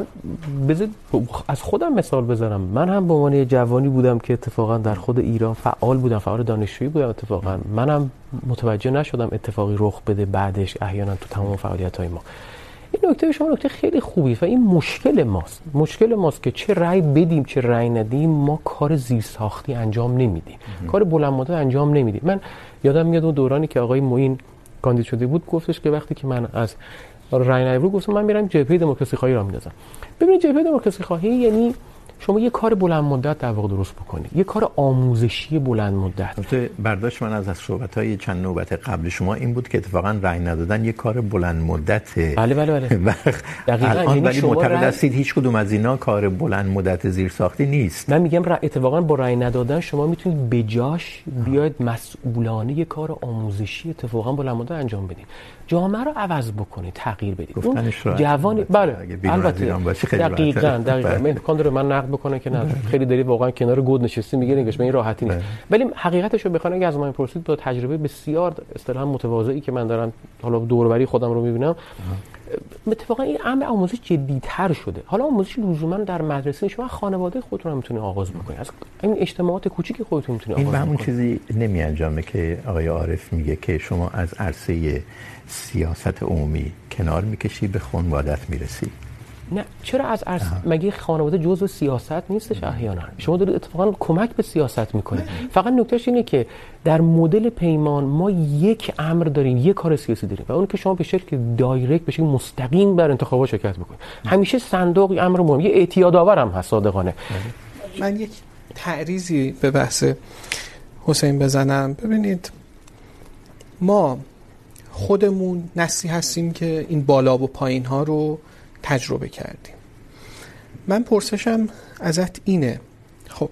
از خودم مثال بزنم. من هم به عنوان جوانی بودم که اتفاقا در خود ایران فعال بودم، فعال دانشجویی بودم. اتفاقا منم متوجه نشدم اتفاقی رخ بده بعدش احیانا تو تمام فعالیت‌های ما. این نکته شما نکته خیلی خوبی و این مشکل ماست که چه رأی بدیم چه رأی ندیم ما کار زیرساختی انجام نمیدیم، کار بلند مدت انجام نمیدیم. من یادم میاد اون دورانی که آقای معین کاندید شده بود گفتش که وقتی که من از رأی ندیم گفتم من میرم جبهه دموکراسی خواهی را میندازم. ببینید جبهه دموکراسی خواهی یعنی شما یه کار بلند مدت در واقع درست بکنید، یه کار آموزشی بلند مدت. البته برداشت من از صحبت‌های چند نوبت قبل شما این بود که اتفاقا رأی ندادن یه کار بلند مدته. بله. دقیقاً. الان ولی معتقد هستید هیچ کدوم از اینا کار بلند مدت زیرساختی نیست. من میگم اتفاقا با رأی ندادن شما میتونید بجاش بیاید مسئولانه یه کار آموزشی اتفاقا بلند مدت انجام بدید، جامعه رو عوض بکنید، تغییر بدید. اون جوان بله البته دقیقاً من امکان داره من نقد بکنه که نه خیلی داری واقعا کنار گود نشستی میگه نگاش به این راحتی نیست. ولی حقیقتش رو بخواید اگه از من پرسید با تجربه بسیار اصطلاحاً متواضعی که من دارم حالا دور و بری خودم رو میبینم اتفاقا این امر آموزش جدی‌تر شده. حالا آموزش لزوما در مدرسه شما خانواده خودتون هم میتونید آغاز بکنید، از این اجتماعات کوچیک خودتون میتونید آغاز بکنید. این همون چیزی نمیانجامه که آقای عارف میگه که شما از عرصه سیاست عمومی کنار میکشی به خانوادت میرسی. نه چرا از مگه خانواده جزء سیاست نیستش؟ احیانا شما دارید اتفاقا کمک به سیاست میکنید. فقط نکتهش اینه که در مدل پیمان ما یک امر داریم، یک کار سیاسی داریم و اون که شما به شکل دایرکت به شکل مستقیم بر انتخابات شرکت بکنید. همیشه صندوق امر مهم، یه اعتیاد آور هم هست صادقانه. من یک تعریضی به بحث حسین بزنم. ببینید ما خودمون نسلی هستیم که این بالا و پایین ها رو تجربه کردیم. من پرسشم ازت اینه خب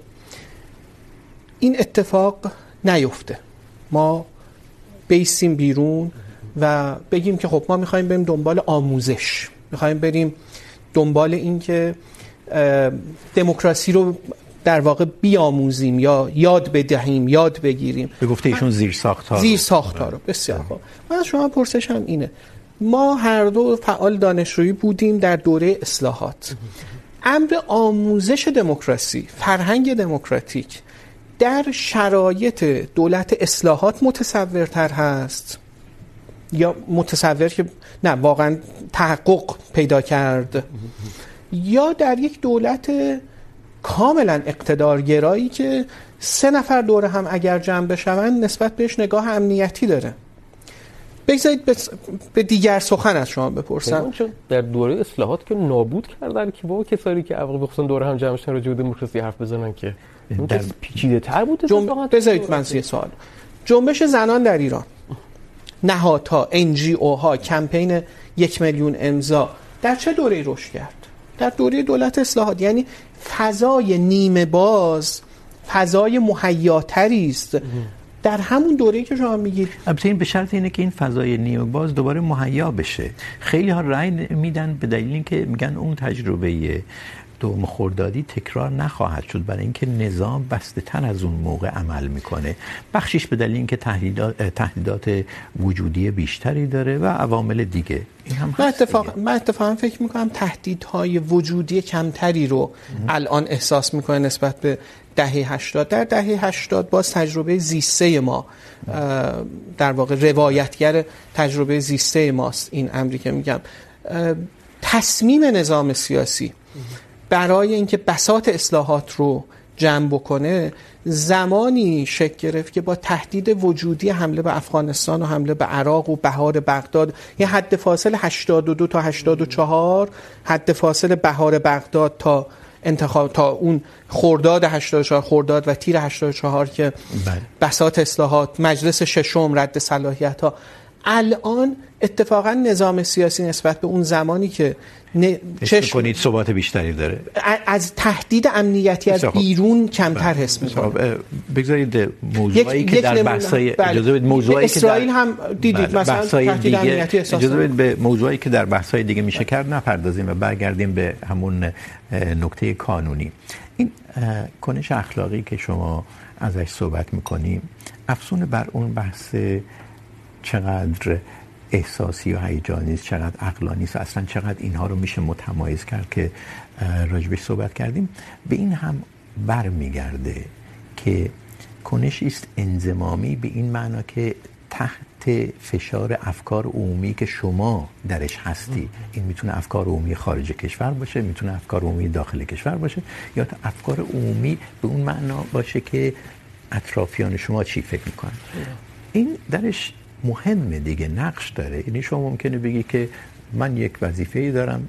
این اتفاق نیفته، ما بیسیم بیرون و بگیم که خب ما میخوایم بریم دنبال آموزش، میخوایم بریم دنبال این که دموکراسی رو در واقع بیاموزیم یا یاد بدهیم، یاد بگیریم. به گفته ایشون زیر ساختار. بسیار خوب. من از شما پرسشم اینه، ما هر دو فعال دانشجویی بودیم در دوره اصلاحات. امر آموزش دموکراسی، فرهنگ دموکراتیک در شرایط دولت اصلاحات متصورتر هست یا متصور که نه واقعا تحقق پیدا کرد، یا در یک دولت کاملا اقتدارگرایی که 3 نفر دور هم اگر جمع بشون نسبت بهش نگاه امنیتی داره؟ بگذارید به دیگر سخن از شما بپرسم. در دوره اصلاحات که نابود کردن که با کسایی که اول بخصوص دوره هم جمع شدن راجع به دموکراسی حرف بزنن که اون پیچیده‌تر بود. بذارید من یه سوال. جنبش زنان در ایران، نهادها، NGO ها، کمپین 1 میلیون امضا در چه دوره‌ای رشد کرد؟ در دوره دولت اصلاحات. یعنی فضای نیمه باز، فضای مهیاتری است در همون دوره‌ای که شما میگید. البته این به شرط اینه که این فضای نیمه باز دوباره مهیا بشه. خیلی ها رأی میدن به دلیل اینکه میگن اون تجربه دوم خردادی تکرار نخواهد شد، برای اینکه نظام بسته تر از اون موقع عمل میکنه. بخشش به دلیل اینکه تهدیدات وجودی بیشتری داره و عوامل دیگه. این هم من اتفاقا فکر میکنم تهدیدهای وجودی کمتری رو الان احساس میکنه نسبت به دهه 80. در دهه 80 باز تجربه زیسته ما در واقع روایتگر تجربه زیسته ماست این امری که میگم. تصمیم نظام سیاسی برای اینکه بساط اصلاحات رو جمع بکنه زمانی شکل گرفت که با تهدید وجودی حمله به افغانستان و حمله به عراق و بهار بغداد، یه حد فاصل 82 تا 84، حد فاصل بهار بغداد تا انتخاب تا اون خرداد 84 خرداد و تیر 84 که بساط اصلاحات، مجلس ششم، رد صلاحیت ها. الان اتفاقا نظام سیاسی نسبت به اون زمانی که حس کنید ثبات بیشتری داره، از تهدید امنیتی از بیرون کمتر حس می‌کنه. بگذارید موضوعی که در بحث‌های اجازه بدید موضوعی که اسرائیل هم دیدید مثلا تهدید امنیتی احساس اجازه بدید به موضوعی که در بحث‌های دیگه میشه کرد نپردازیم و برگردیم به همون نکته قانونی. این کنش اخلاقی که شما ازش صحبت می‌کنیم افزون بر اون بحث چقدر احساسی و هیجانی است، چقدر عقلانی است، اصلا چقدر اینها رو میشه متمایز کرد که راجبش صحبت کردیم، به این هم برمیگرده که کنشی است انضمامی به این معنا که تحت فشار افکار عمومی که شما درش هستی، این میتونه افکار عمومی خارج کشور باشه، میتونه افکار عمومی داخل کشور باشه، یا افکار عمومی به اون معنا باشه که اطرافیان شما چی فکر میکنن. این درش مهمه دیگه، نقش داره. یعنی شما ممکنه بگی که من یک وظیفه‌ای دارم،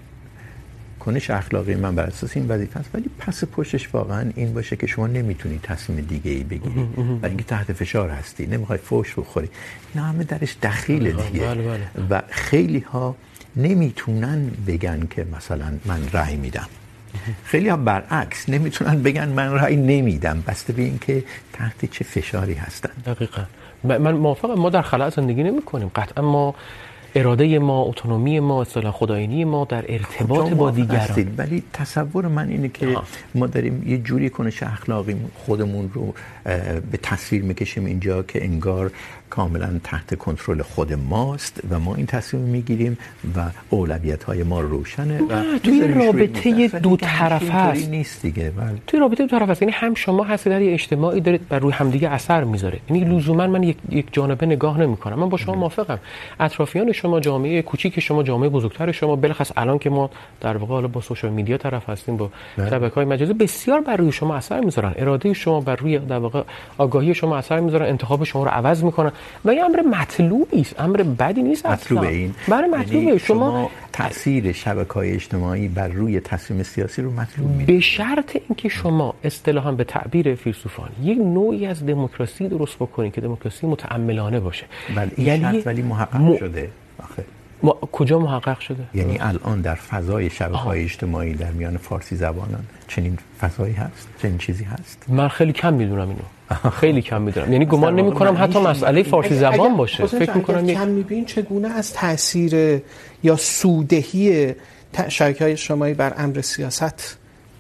کنش اخلاقی من بر اساس این وظیفه است، ولی پس پشتش واقعا این باشه که شما نمیتونی تصمیم دیگه‌ای بگیری برای اینکه تحت فشار هستی، نمیخوای فحش بخوری. اینا همه درش دخیله دیگه. و خیلی ها نمیتونن بگن که مثلا من رأی میدم، خیلی ها برعکس نمیتونن بگن من رأی نمیدم، بسته به این که تحت چه فشاری هستن. دقیقاً من موافقم. ما در خلأ زندگی نمی کنیم قطعا. ما اراده ما، اتونومی ما، اصطلاح خداینی ما در ارتباط با دیگران، ولی تصور من اینه که ما داریم یه جوری کنش اخلاقی خودمون رو به تصویر میکشیم اینجا که انگار کاملا تحت کنترل خود ماست و ما این تصمیم میگیریم و اولویت‌های ما روشنه و توی رابطه دو طرف هست نیست دیگه. توی رابطه دو طرف هست، یعنی هم شما هستید در یه اجتماعی دارید بر روی همدیگه اثر میذاره، یعنی لزوما من یک جانبه نگاه نمی‌کنم. من با شما موافقم. اطرافیان شما، جامعه کوچیک شما، جامعه بزرگتر شما، بالاخص الان که ما در واقع حالا با سوشال میدیا طرف هستیم، با شبکه‌های مجازی، بسیار بر روی شما اثر میذارن. اراده شما بر روی در واقع آگاهی شما اثر میذارن، انتخاب شما رو عوض میکنن و این امر مطلوبی است، امر بدی نیست. مطلوبه این. برای مطلوبه شما تاثیر شبکه‌های اجتماعی بر روی تصمیم سیاسی رو مطلوب می‌دونید، به شرط اینکه شما اصطلاحاً به تعبیر فیلسوفان یک نوعی از دموکراسی درست بکنید که دموکراسی متأملانه باشه. یعنی ولی محقق شده آخه کجا محقق شده؟ یعنی الان در فضای شبکه‌های اجتماعی در میان فارسی زبانان چنین فضایی هست، چنین چیزی هست؟ من خیلی کم میدونم اینو. خیلی کم میدونم، یعنی گمان نمی‌کنم حتی مسئله فارسی زبان باشه. فکر می‌کنم کم می‌بین چگونه از تاثیر یا سودهی شبکه‌های اجتماعی بر امر سیاست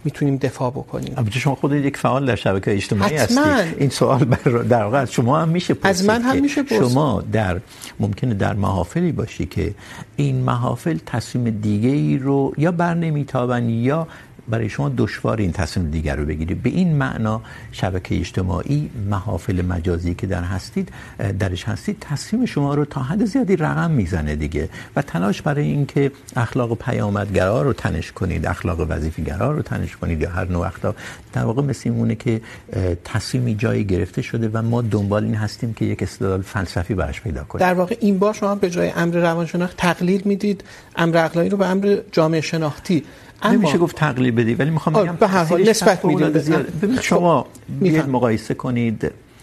میتونیم دفاع بکنیم. البته شما خودت یک فعال در شبکه‌های اجتماعی هستید. این سوال در واقع از شما هم میشه پرسید. از من هم میشه پرسید. شما ممکنه در محافلی باشی که این محافل تصمیم دیگه‌ای رو یا برنمیتابن یا برای شما دشوار این تصمیم دیگر رو بگیرید. به این معنا شبکه اجتماعی، محافل مجازی که درش هستید تصمیم شما رو تا حد زیادی رقم میزنه دیگه و تلاش برای این که اخلاق پیامدگرا رو تنش کنید، اخلاق وظیفه‌گرا رو تنش کنید یا هر نوع اخلاق، در واقع مثل اینه که تصمیمی جایی گرفته شده و ما دنبال این هستیم که یک استدلال فلسفی براش پیدا کنیم. در واقع این بار شما به جای امر روانشناخت تقلیل میدید امر اخلاقی رو به امر جامعه شناختی. نمیشه گفت تقلیل بدی، ولی میخوام بگم به هر حال نسبت میدید. ببینید شما بیاید مقایسه کنید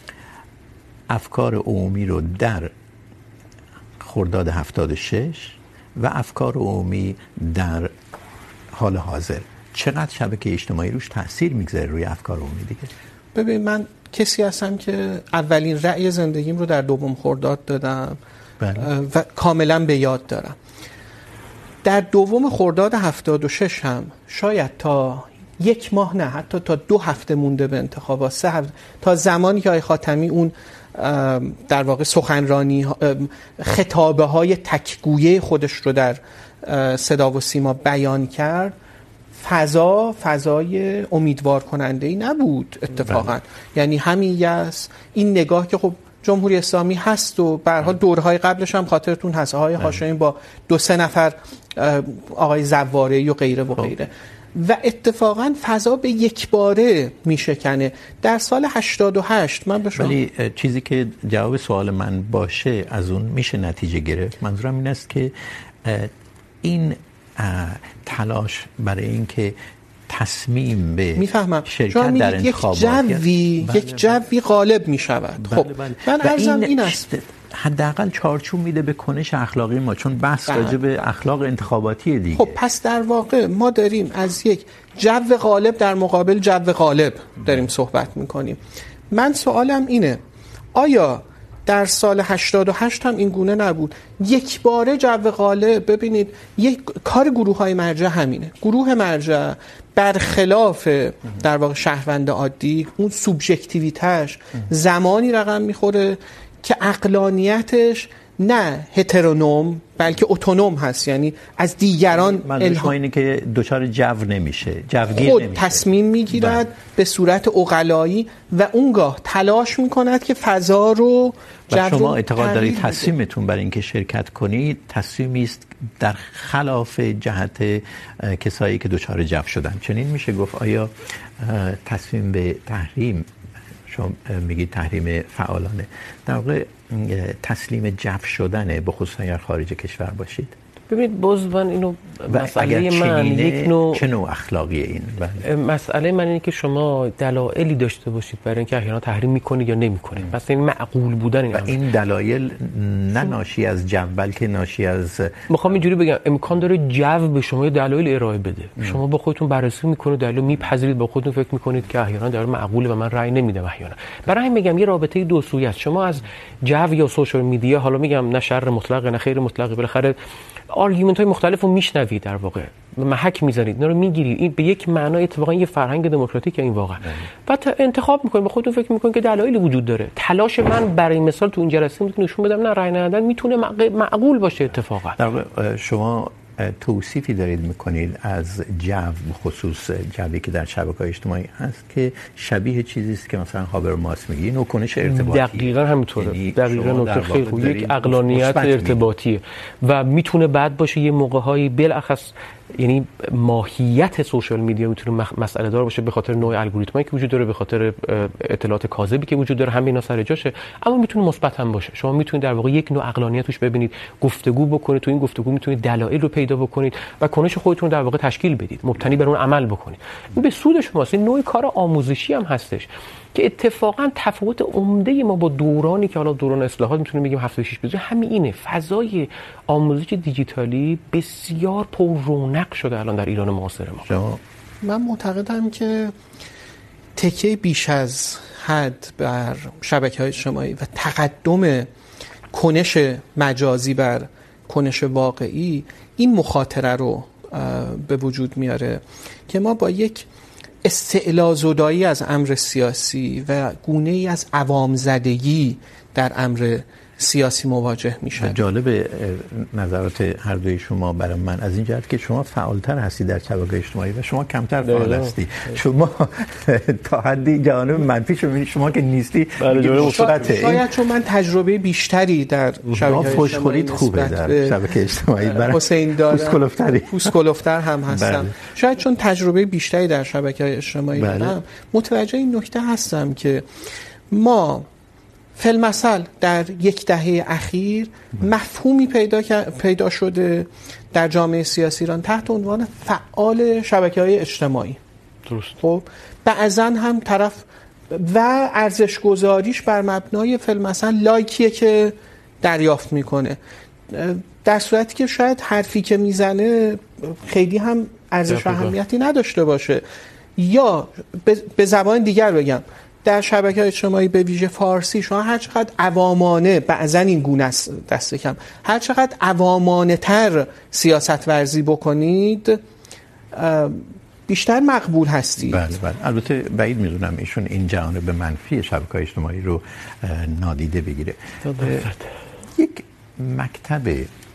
افکار عمومی رو در خرداد 76 و افکار عمومی در حال حاضر، چقدر شبکه اجتماعی روش تاثیر میگذاره روی افکار عمومی دیگه؟ ببین من کسی هستم که اولین رأی زندگیم رو در دوم خرداد دادم و کاملا به یاد دارم. در دوم خرداد 76 هم شاید تا یک ماه نه حتی تا 2 هفته مونده به انتخابات، 3 هفته، تا زمانی که آقای خاتمی اون در واقع سخنرانی خطابه های تکگویه خودش رو در صدا و سیما بیان کرد، فضای امیدوار کننده ای نبود اتفاقا. یعنی همین این نگاه که خب جمهوری اسلامی هست و به هر حال دورهای قبلش هم خاطرتون هست آقای هاشمی با 2-3 نفر آقای زواره‌ای و غیره و غیره و اتفاقا فضا به یک باره میشکنه. در سال 88 من به شما ولی چیزی که جواب سوال من باشه از اون میشه نتیجه گرفت. منظورم این است که این تلاش برای اینکه تصمیم به شرکت در انتخابات یک جوی غالب می شود. خب من عرضم این است حداقل چارچوب میده به کنش اخلاقی ما، چون بحث راجع به اخلاق انتخاباتی دیگه. خب پس در واقع ما داریم از یک جو غالب در مقابل جو غالب داریم صحبت میکنیم. من سوالم اینه آیا در سال 88 هم این گونه نبود؟ یک باره جو غالب. ببینید یک کار گروه‌های مرجع همینه. گروه مرجع برخلاف در واقع شهروند عادی اون سوبژکتیویتش زمانی رقم میخوره که عقلانیتش نه هترونوم بلکه اتونوم هست، یعنی از دیگران الهام اینه که دچار جو نمیشه، جوگیر خود نمیشه، تصمیم میگیرد به صورت عقلایی و اونگاه تلاش میکند که فضا رو شما اعتقاد دارید تصمیمتون برای اینکه شرکت کنید تصمیمی است در خلاف جهت کسایی که دچار جو شدن. چنین میشه گفت آیا تصمیم به تحریم، شما میگید تحریم فعالانه، در واقع تسلیم جو شدنه به خصوص اگر خارج کشور باشید؟ ببینید باز من اینو مسئله من یک نوع چه نوع اخلاقیه این؟ مسئله من اینه که شما دلایلی داشته باشید برای اینکه احیانا تحریم میکنید یا نمیکنید. مثلا این معقول بودن این دلایل نه ناشی از جو بلکه ناشی از، میخوام اینجوری بگم امکان داره جو به شما دلایل ارائه بده، شما با خودتون بررسی میکنید، دلایل میپذیرید، با خودتون فکر میکنید که احیانا داره معقوله و من رأی نمیدم احیانا. برای همین میگم یه رابطه دو سویه است. شما از جو یا سوشال میدیا، حالا میگم نه شر مطلق نه خیر مطلق، بالاخره آرگومنت های مختلف رو میشنوید، در واقع محک میزنید، اینا رو میگیرید. این به یک معنای اتفاقا یه فرهنگ دموکراتیکه این واقعا. بعد انتخاب میکنید، به خودتون فکر میکنید که دلایلی وجود داره. تلاش من برای مثال تو این جلسه میتونه نشون بدم نه رأی ندادن میتونه معقول باشه اتفاقا. در واقع شما توصیفی دارید میکنید از جو، خصوص جوی که در شبکه‌های اجتماعی هست که شبیه چیزی است که مثلا هابرماس میگه این کنش ارتباطی. دقیقاً همینطوره. دقیقاً نکته خیلی خوب، یک عقلانیت ارتباطیه و میتونه بعد باشه یه موقع‌هایی بالاخص، یعنی ماهیت سوشال میدیا میتونه مسئله دار باشه به خاطر نوع الگوریتمایی که وجود داره، به خاطر اطلاعات کاذبی که وجود داره، همه اینا سر جاشه، اما میتونه مثبت هم باشه. شما میتونید در واقع یک نوع عقلانیت توش ببینید، گفتگو بکنید، تو این گفتگو میتونید دلایل رو پیدا بکنید و کنش خودتون در واقع تشکیل بدید، مبتنی بر اون عمل بکنید. این به سود شماست. این نوع کار آموزشی هم هستش که اتفاقا تفاوت عمده ما با دورانی که حالا دوران اصلاحات میتونیم بگیم 76 بزنیم همین اینه. فضای آموزش دیجیتالی بسیار پر رونق شده الان در ایران معاصر ما. من معتقدم که تکیه بیش از حد بر شبکه‌های اجتماعی و تقدم کنش مجازی بر کنش واقعی این مخاطره رو به وجود میاره که ما با یک استعلا زدایی از امر سیاسی و گونه‌ای از عوام زدگی در امر سیاسی مواجه میشن. جالب نظرات هر دوی شما برای من از این جهت که شما فعالتر هستی در شبکه‌های اجتماعی و شما کمتر فعال هستی. شما تا حدی جانب منفی شما که نیستی مثبته. شاید چون من تجربه بیشتری در شبکه‌های اجتماعی خوبه در شبکه اجتماعی برای حسین دارم پوسکلوفتر هم هستم. شاید چون تجربه بیشتری در شبکه‌های اجتماعی دارم متوجه این نکته هستم که ما فی‌المثل در یک دهه اخیر مفهومی پیدا شده در جامعه سیاسی ایران تحت عنوان فعال شبکه‌های اجتماعی. درست. خب بعضا هم طرف و ارزش گذاریش بر مبنای فی‌المثل لایکیه که دریافت میکنه، در صورتی که شاید حرفی که میزنه خیلی هم ارزش و اهمیتی نداشته باشه. یا به زبان دیگر بگم در شبکه‌های اجتماعی به ویژه فارسی شما هر چقدر عوامانه، بعضا این گونه است دست کم، هر چقدر عوامانه تر سیاست ورزی بکنید بیشتر مقبول هستی. بله. البته بعید میدونم ایشون این جانب منفی شبکه‌های اجتماعی رو نادیده بگیره. یک مکتب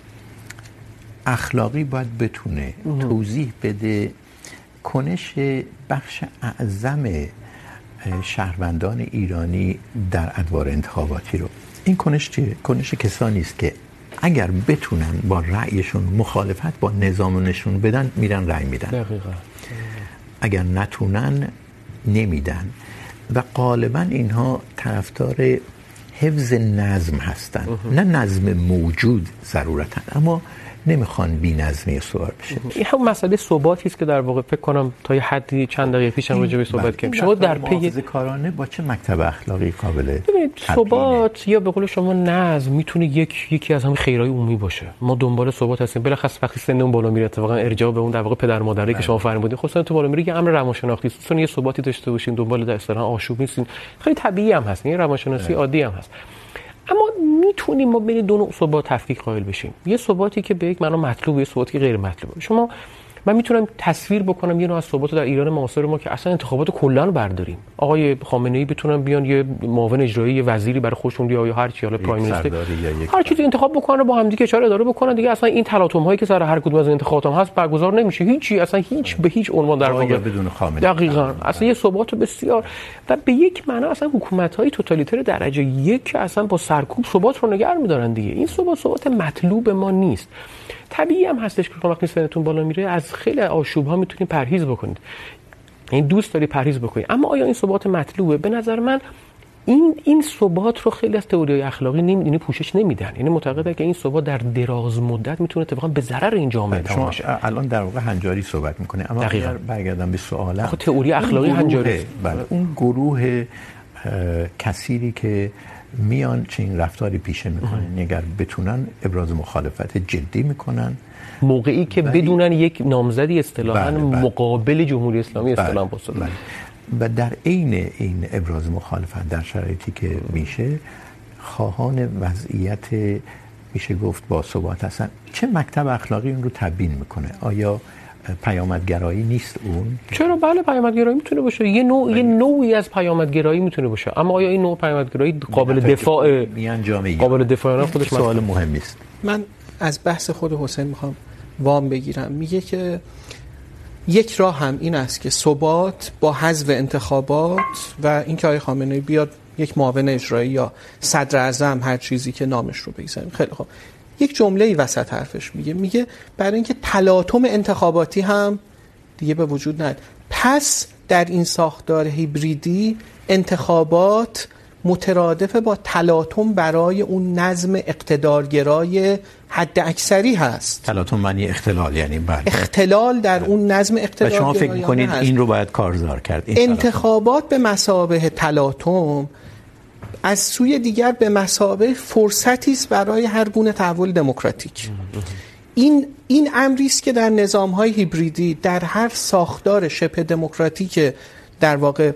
اخلاقی باید بتونه توضیح بده کنش بخش اعظم شهروندان ایرانی در ادوار انتخاباتی رو. این کنش چیه؟ کنش کسانی است که اگر بتونن با رأیشون مخالفت با نظامشون بدن میرن رأی میدن. دقیقاً. اگر نتونن نمیدن و غالبا اینها طرفدار حفظ نظم هستن. نه نظم موجود ضرورتاً، اما نمیخوان بی‌نظمی سوار بشه. این هم مسئله ثباتی است که در واقع فکر کنم تا یه حدی چند دقیقه پیش هم راجع بهش صحبت کردیم. شما در پی محافظه‌کارانه با چه مکتب اخلاقی قابل ثبات یا به قول شما نظم میتونه یکی از همین خیرهای عمومی باشه. ما دنبال ثبات هستیم. بلخص وقتی سنمون بالا میره اتفاقا ارجاع به اون در واقع پدر مادری که شما فرمودین خصوصا تو بالا میره یه امر روانشناختی است. یه ثباتی داشته باشین، دنبال در اصطلاح آشوب نیستین. خیلی طبیعی هم هست. این روانشناسی عادی هم هست. اما میتونیم ما بین دو نوع ثبات تفکیک قائل بشیم. یه ثباتی که به یک معنا مطلوبه، یه ثباتی که غیر مطلوبه. من میتونم تصویر بکنم یه نوع از ثبات در ایران معاصر ما که اصلا انتخابات کلا برداریم. آقای خامنه‌ای بتونن بیان یه معاون اجرایی، یه وزیری برای خودشون یا هر چی، حالا پرایم مینیستر هر چیزی انتخاب بکنن با هم دیگه چاره اداره بکنن دیگه. اصلا این تلاطم‌هایی که سر هر کدوم از انتخابات هم هست برگزار نمیشه. هیچی، اصلا هیچ به هیچ عنوان در واقع بدون خامنه‌ای. دقیقاً. اصلا یه ثبات بسیار و به یک معنا اصلا حکومت‌های توتالیتر درجه یک اصلا با سرکوب ثبات رو نگه می‌دارن دیگه. این ثبات مطلوب ما نیست. طبیعی هم هستش که وقتی سنتون بالا میره از خیلی آشوب‌ها میتونید پرهیز بکنید. این دوست داری پرهیز بکنید. اما آیا این ثبات مطلوبه؟ به نظر من این ثبات رو خیلی از تئوری‌های اخلاقی یعنی پوشش نمیدن. یعنی معتقدن که این ثبات در دراز مدت میتونه اتفاقا به ضرر این جامعه تمام بشه. الان در واقع هنجاری صحبت میکنه، اما اگر برگردم به سوالم، خب تئوری اخلاقی هنجاری. بله، اون گروه کثیری که میان چنین رفتاری پیشه میکنن اگر بتونن ابراز مخالفت جدی میکنن موقعی که بدونن یک نامزدی اصطلاحاً مقابل جمهوری اسلامی اصطلاحاً باشه و در عین این ابراز مخالفت در شرایطی که میشه خواهان وضعیت میشه گفت با ثبات هستن، چه مکتب اخلاقی اون رو تبیین میکنه؟ آیا پیامدگرایی نیست اون؟ چرا؟ بله پیامدگرایی میتونه باشه. یه نوعی از پیامدگرایی میتونه باشه. اما آیا این نوع پیامدگرایی قابل دفاع قابل دفاع خودش سوال مهمی است. من از بحث خود حسین میخوام وام بگیرم. میگه که یک راه هم این است که ثبات با حذف انتخابات و اینکه آقای خامنه‌ای بیاد یک معاون اجرایی یا صدر اعظم هر چیزی که نامش رو بگذاریم. خیلی خوب. یک جمله‌ای وسط حرفش میگه برای اینکه تلاطم انتخاباتی هم دیگه به وجود نیاد، پس در این ساختار هیبریدی انتخابات مترادف با تلاطم برای اون نظم اقتدارگرای حد اکثری هست. تلاطم معنی اختلال، یعنی اختلال در اون نظم اقتدارگرای. و شما فکر می‌کنید این رو باید کارزار کرد؟ انتخابات به مثابه تلاطم از سوی دیگر به مثابه فرصتی است برای هر گونه تحول دموکراتیک. این امری است که در نظام‌های هیبریدی در هر ساختار شبه دموکراتیک، در واقع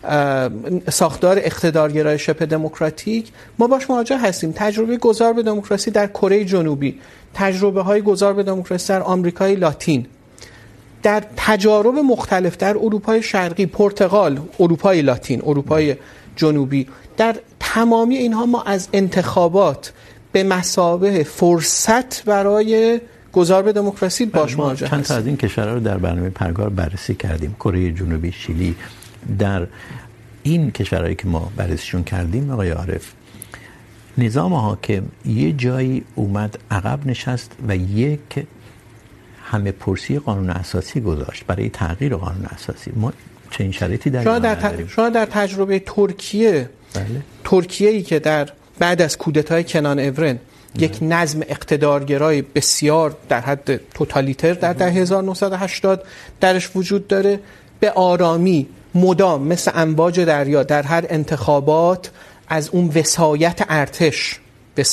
ساختار اقتدارگرای شبه دموکراتیک ما باش مواجه هستیم. تجربه گذار به دموکراسی در کره جنوبی، تجربه های گذار به دموکراسی در آمریکای لاتین، در تجارب مختلف در اروپای شرقی، پرتغال، اروپای لاتین، اروپای جنوبی، در تمامی اینها ما از انتخابات به مثابه فرصت برای گذار به دموکراسی باش مواجه هستیم. چند تا از این کشورها رو در برنامه پرگار بررسی کردیم. کره جنوبی، شیلی. در این کشورهایی که ما بررسیشون کردیم آقای عارف، نظام حاکم یه جایی اومد عقب نشست و یک همه پرسی قانون اساسی گذاشت برای تغییر قانون اساسی. ما چنین شرایطی در ایران نداریم. شما در تجربه ترکیه، بله. ترکیه‌ای که در بعد از کودتای کنان اورن یک نظم اقتدارگرای بسیار در حد توتالیتر در دهه 1980 درش وجود داره، به آرامی مدام مثل امواج دریا در هر انتخابات از اون وصایت ارتش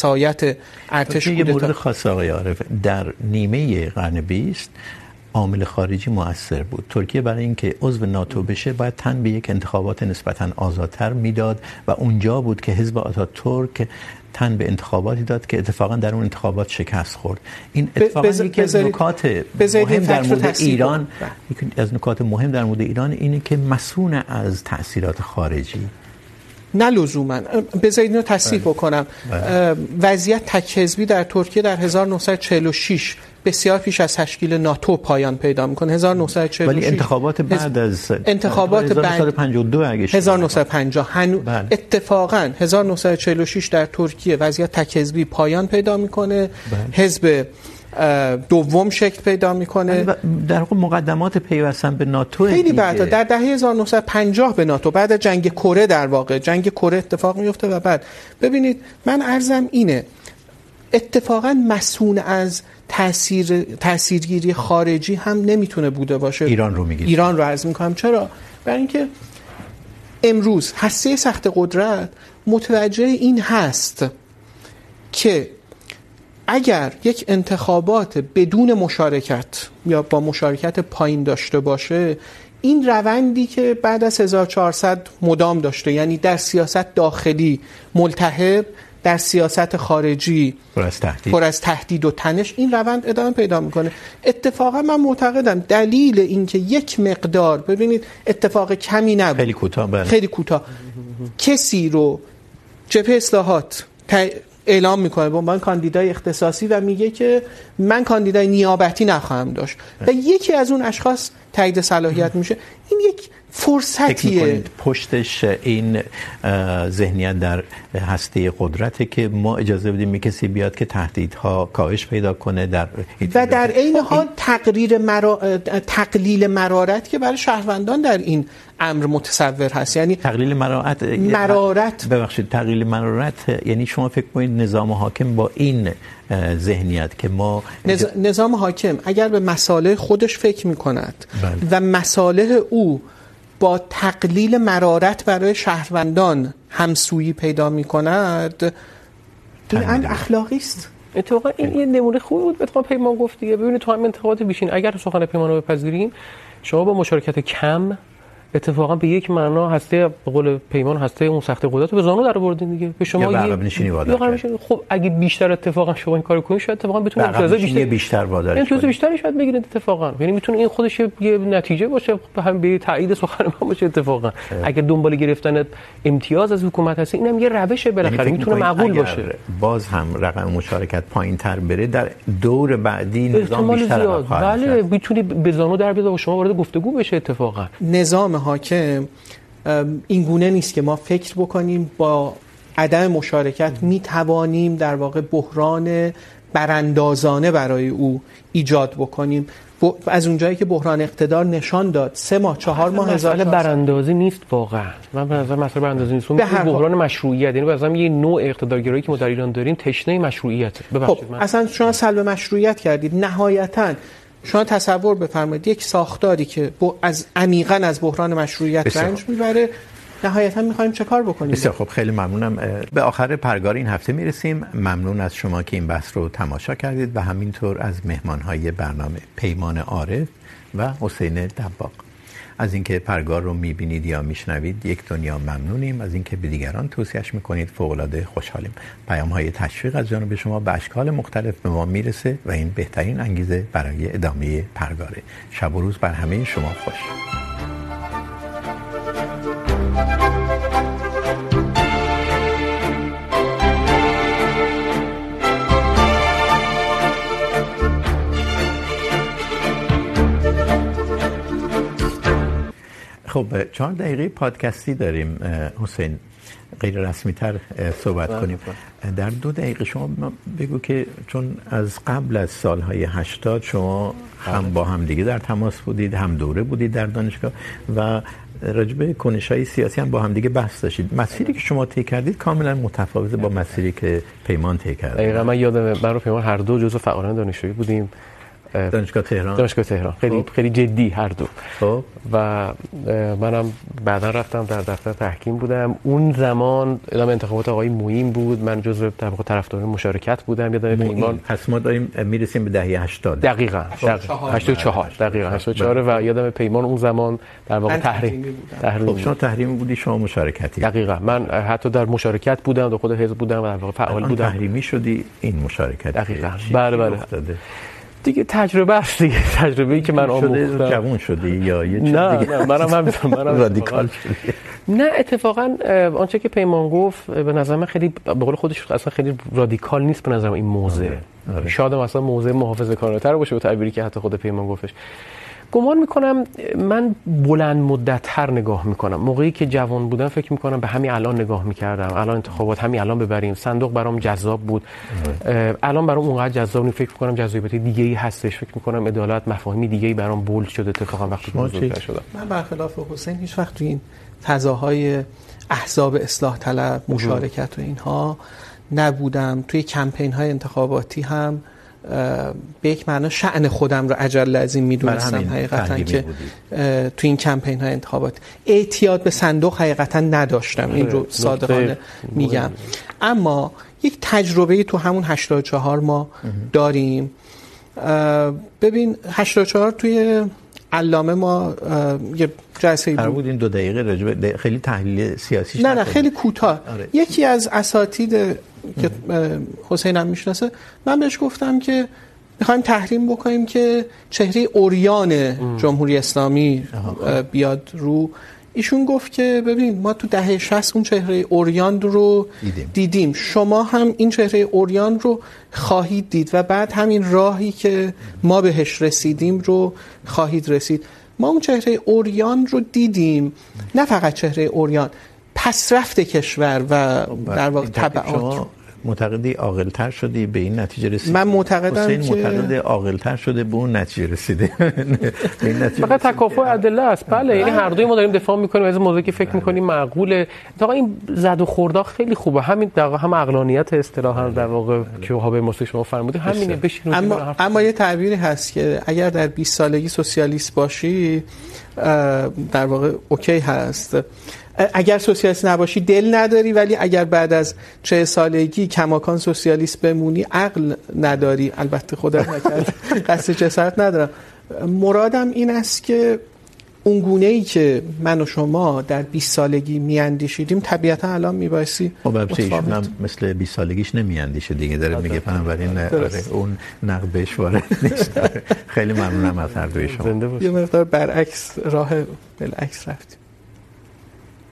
یه مورد خاص آقای عارف، در نیمه قرن 20 عامل خارجی مؤثر بود. ترکیه برای اینکه عضو ناتو بشه باید تن به یک انتخابات نسبتاً آزادتر میداد و اونجا بود که حزب آتاتورک تن به انتخاباتی داد که اتفاقاً در اون انتخابات شکست خورد. این اتفاقاً یکی از نکات مهم در مورد ایران، یکی از نکات مهم در مورد ایران اینه که مسئول از تأثیرات خارجی نه لزوما. بذارید اینو تصحیح بکنم. وضعیت تک حزبی در ترکیه در 1946 بسیار پیش از تشکیل ناتو پایان پیدا میکنه. 1946 ولی انتخابات بعد از انتخابات 1952 اگه 1950 اتفاقا 1946 در ترکیه وضعیت تک حزبی پایان پیدا میکنه. حزب دوم شکل پیدا میکنه. در واقع مقدمات پیوستن به ناتو خیلی بعد در دهه 1950 به ناتو، بعد از جنگ کره، در واقع جنگ کره اتفاق میفته و بعد ببینید من عرضم اینه اتفاقا مسئول از تاثیرگیری خارجی هم نمیتونه بوده باشه. ایران رو میگید؟ ایران رو عرض میکنم. چرا؟ برای اینکه امروز هسته سخت قدرت متوجه این هست که اگر یک انتخابات بدون مشارکت یا با مشارکت پایین داشته باشه، این روندی که بعد از 1400 مدام داشته، یعنی در سیاست داخلی ملتهب، در سیاست خارجی پر از تهدید و تنش، این روند ادامه پیدا میکنه. اتفاقا من معتقدم دلیل اینکه یک مقدار، ببینید اتفاق کمی نبود، خیلی کوتاه کسی رو جبهه اصلاحات اعلام میکنه به عنوان کاندیدای اختصاصی و میگه که من کاندیدای نیابتی نخواهم داشت و یکی از اون اشخاص تایید صلاحیت میشه. این یک فرصتیه. پشتش این ذهنیت در هسته قدرته که ما اجازه بدیم می کسی بیاد که تهدیدها کاهش پیدا کنه و در عین حال تقلیل مرارت که برای شهروندان در این امر متصور هست. یعنی تقلیل مرارت تقلیل مرارت یعنی شما فکر کنید نظام حاکم با این ذهنیت که ما نظام حاکم اگر به مصالح خودش فکر میکند و مصالح او با تقلیل مرارت برای شهروندان همسویی پیدا میکند، این امر اخلاقی است. اتفاقا این یه نمونه خوبی بود بهتون پیمان گفت دیگه. ببینید تو هم انتخابات بیشین اگر سخن پیمان رو بپذیریم، شما با مشارکت کم اتفاقا به یک معنا هسته به قول پیمان هسته اون سخت قدرت رو به زانو در آوردین دیگه. به شما یه عقب نشینی وادار کرد. خب اگه بیشتر اتفاقا شما این کارو کنید شاید اتفاقا بتونید امتیاز بیشتر وادار کنید. امتیاز بیشتری شاید بگیرید اتفاقا. یعنی میتونه این خودش یه نتیجه باشه هم به تایید سخن ما باشه اتفاقا. اگه دنبال گرفتن امتیاز از حکومت هست اینم یه روشه بالاخره میتونه معقول باشه. باز هم رقم مشارکت پایین‌تر بره در دور بعدی نظام بیشتر خواهد. بله میتونه به زانو در بیاد و شما وارد گفتگو بشه اتفاقا. نظام حاکم این گونه نیست که ما فکر بکنیم با عدم مشارکت می توانیم در واقع بحران براندازانه برای او ایجاد بکنیم. از اونجایی که بحران اقتدار نشان داد 3 ماه 4 ماه مسئله براندازی نیست واقعا. من به نظر مسئله براندازی نیست، بحران مشروعیت. یعنی مثلا یه نوع اقتدارگرایی که ما در ایران داریم تشنه مشروعیته. ببخشید خب اصلا شما سلب مشروعیت کردید. نهایتاً شما تصور بفرمایید یک ساختاری که از عمیقاً از بحران مشروعیت رنج میبره، نهایتاً می‌خوایم چه کار بکنیم؟ بسیار خب، خیلی ممنونم. به آخر پرگار این هفته میرسیم. ممنون از شما که این بحث رو تماشا کردید و همینطور از مهمان‌های برنامه پیمان عارف و حسین دباغ. از اینکه پرگار رو میبینید یا میشنوید یک دنیا ممنونیم. از اینکه به دیگران توصیهش میکنید فوق‌العاده خوشحالیم. پیام‌های تشویق از جانب شما به اشکال مختلف به ما میرسه و این بهترین انگیزه برای ادامه پرگاره. شب و روز بر همه شما خوش. خب 4 دقیقه پادکستی داریم حسین، غیر رسمی تر صحبت کنیم. در 2 دقیقه شما بگو که چون از قبل از سالهای 80 شما هم با هم دیگه در تماس بودید، هم دوره بودید در دانشگاه و راجع به کنش‌های سیاسی هم با هم دیگه بحث داشتید. مسیری که شما طی کردید کاملا متفاوته با مسیری که پیمان طی کرد. دقیقاً من یادمه من و پیمان هر دو جزو فعالان دانشجویی بودیم. دانشگاه تهران خیلی جدی هر دو. خب و منم بعدا رفتم در دفتر تحکیم بودم. اون زمان ادامه انتخابات آقای مویین بود، من جزو طرفدار مشارکت بودم. یادم پیمان پس ما داریم میرسیم به دهه 80 دقیقاً 84 و یادم پیمان اون زمان در واقع تحریم. خب شما تحریمی بودی، شما مشارکتی. دقیقاً من حتی در مشارکت بودم، در خود حزب بودم و در واقع فعال بودم. تحریمی شدی این مشارکت. دقیقاً بله دیگه تجربه است دیگه، تجربه‌ای که من آموختم. جوان شدی یا یه چیز دیگه؟ نه منم همینطور رادیکال شدی. نه اتفاقا آنچه که پیمان گفت به نظر من خیلی به قول خودش اصلا خیلی رادیکال نیست به نظر من این موضوع. شاید مثلا موضوع محافظه‌کارانه‌تر باشه به تعبیری که حتی خود پیمان گفتش. گمان میکنم من بلند مدت‌تر نگاه میکنم. موقعی که جوان بودم فکر میکنم به همین الان نگاه میکردم، الان انتخابات همین الان ببریم، صندوق برام جذاب بود. الان برام اونقدر جذاب نیست، فکر میکنم جذابیت دیگه‌ای هستش، فکر میکنم عدالت مفاهیم دیگه‌ای برام بولد شده اتفاقا وقتی بزرگتر شدم. من برخلاف حسین هیچ وقت تو این فضاهای احزاب اصلاح طلب مشارکت و اینها نبودم. توی کمپین‌های انتخاباتی هم به یک معنا شأن خودم رو اجل لازم میدونستم حقیقتا که تو این کمپین های انتخابات اعتیاد به صندوق حقیقتا نداشتم. این رو صادقانه میگم. اما یک تجربه تو همون 84 ما داریم. ببین 84 توی علامه ما یه جلسه بود. بود این 2 دقیقه راجع به خیلی تحلیل سیاسی نه خیلی کوتاه. یکی از اساتید که حسین هم میشناسه، من بهش گفتم که میخوایم تحریم بکنیم که چهره اوریان جمهوری اسلامی بیاد رو. ایشون گفت که ببین ما تو دهه 60 اون چهره اوریان رو دیدیم، شما هم این چهره اوریان رو خواهید دید و بعد همین راهی که ما بهش رسیدیم رو خواهید رسید. ما اون چهره اوریان رو دیدیم، نه فقط چهره اوریان، پسرفت کشور و در واقع تبعات. معتقدی عاقل‌تر شدی به این نتیجه رسیدی؟ من معتقدم که معتقد عاقل‌تر شده به اون نتیجه رسیده. فقط تکافؤ ادله است. بله یعنی هر دوی ما داریم دفاع می‌کنیم از موضوعی که فکر می‌کنیم معقوله. واقعا این زد و خوردا خیلی خوبه. همین در واقع هم عقلانیت اصطلاحاً در واقع که وهاب مصری شما فرمودید همینه. بشین اما یه تعبیری هست که اگر در 20 سالگی سوسیالیست باشی در واقع اوکی هست، اگر سوسیالیست نباشی دل نداری، ولی اگر بعد از 40 سالگی کماکان سوسیالیست بمونی عقل نداری. البته خدا نکرد قصد جسارت ندارم. مرادم این است که اون گونه‌ای که من و شما در 20 سالگی میاندیشیدیم طبیعتا الان میبایستی ایشون هم مثل 20 سالگیش نمیاندیشه دیگه، داره میگه بنابراین اون نقد بهش وارد نیست. خیلی ممنونم از هر دوی شما. یه مقدار برعکس راه بالعکس رفتیم.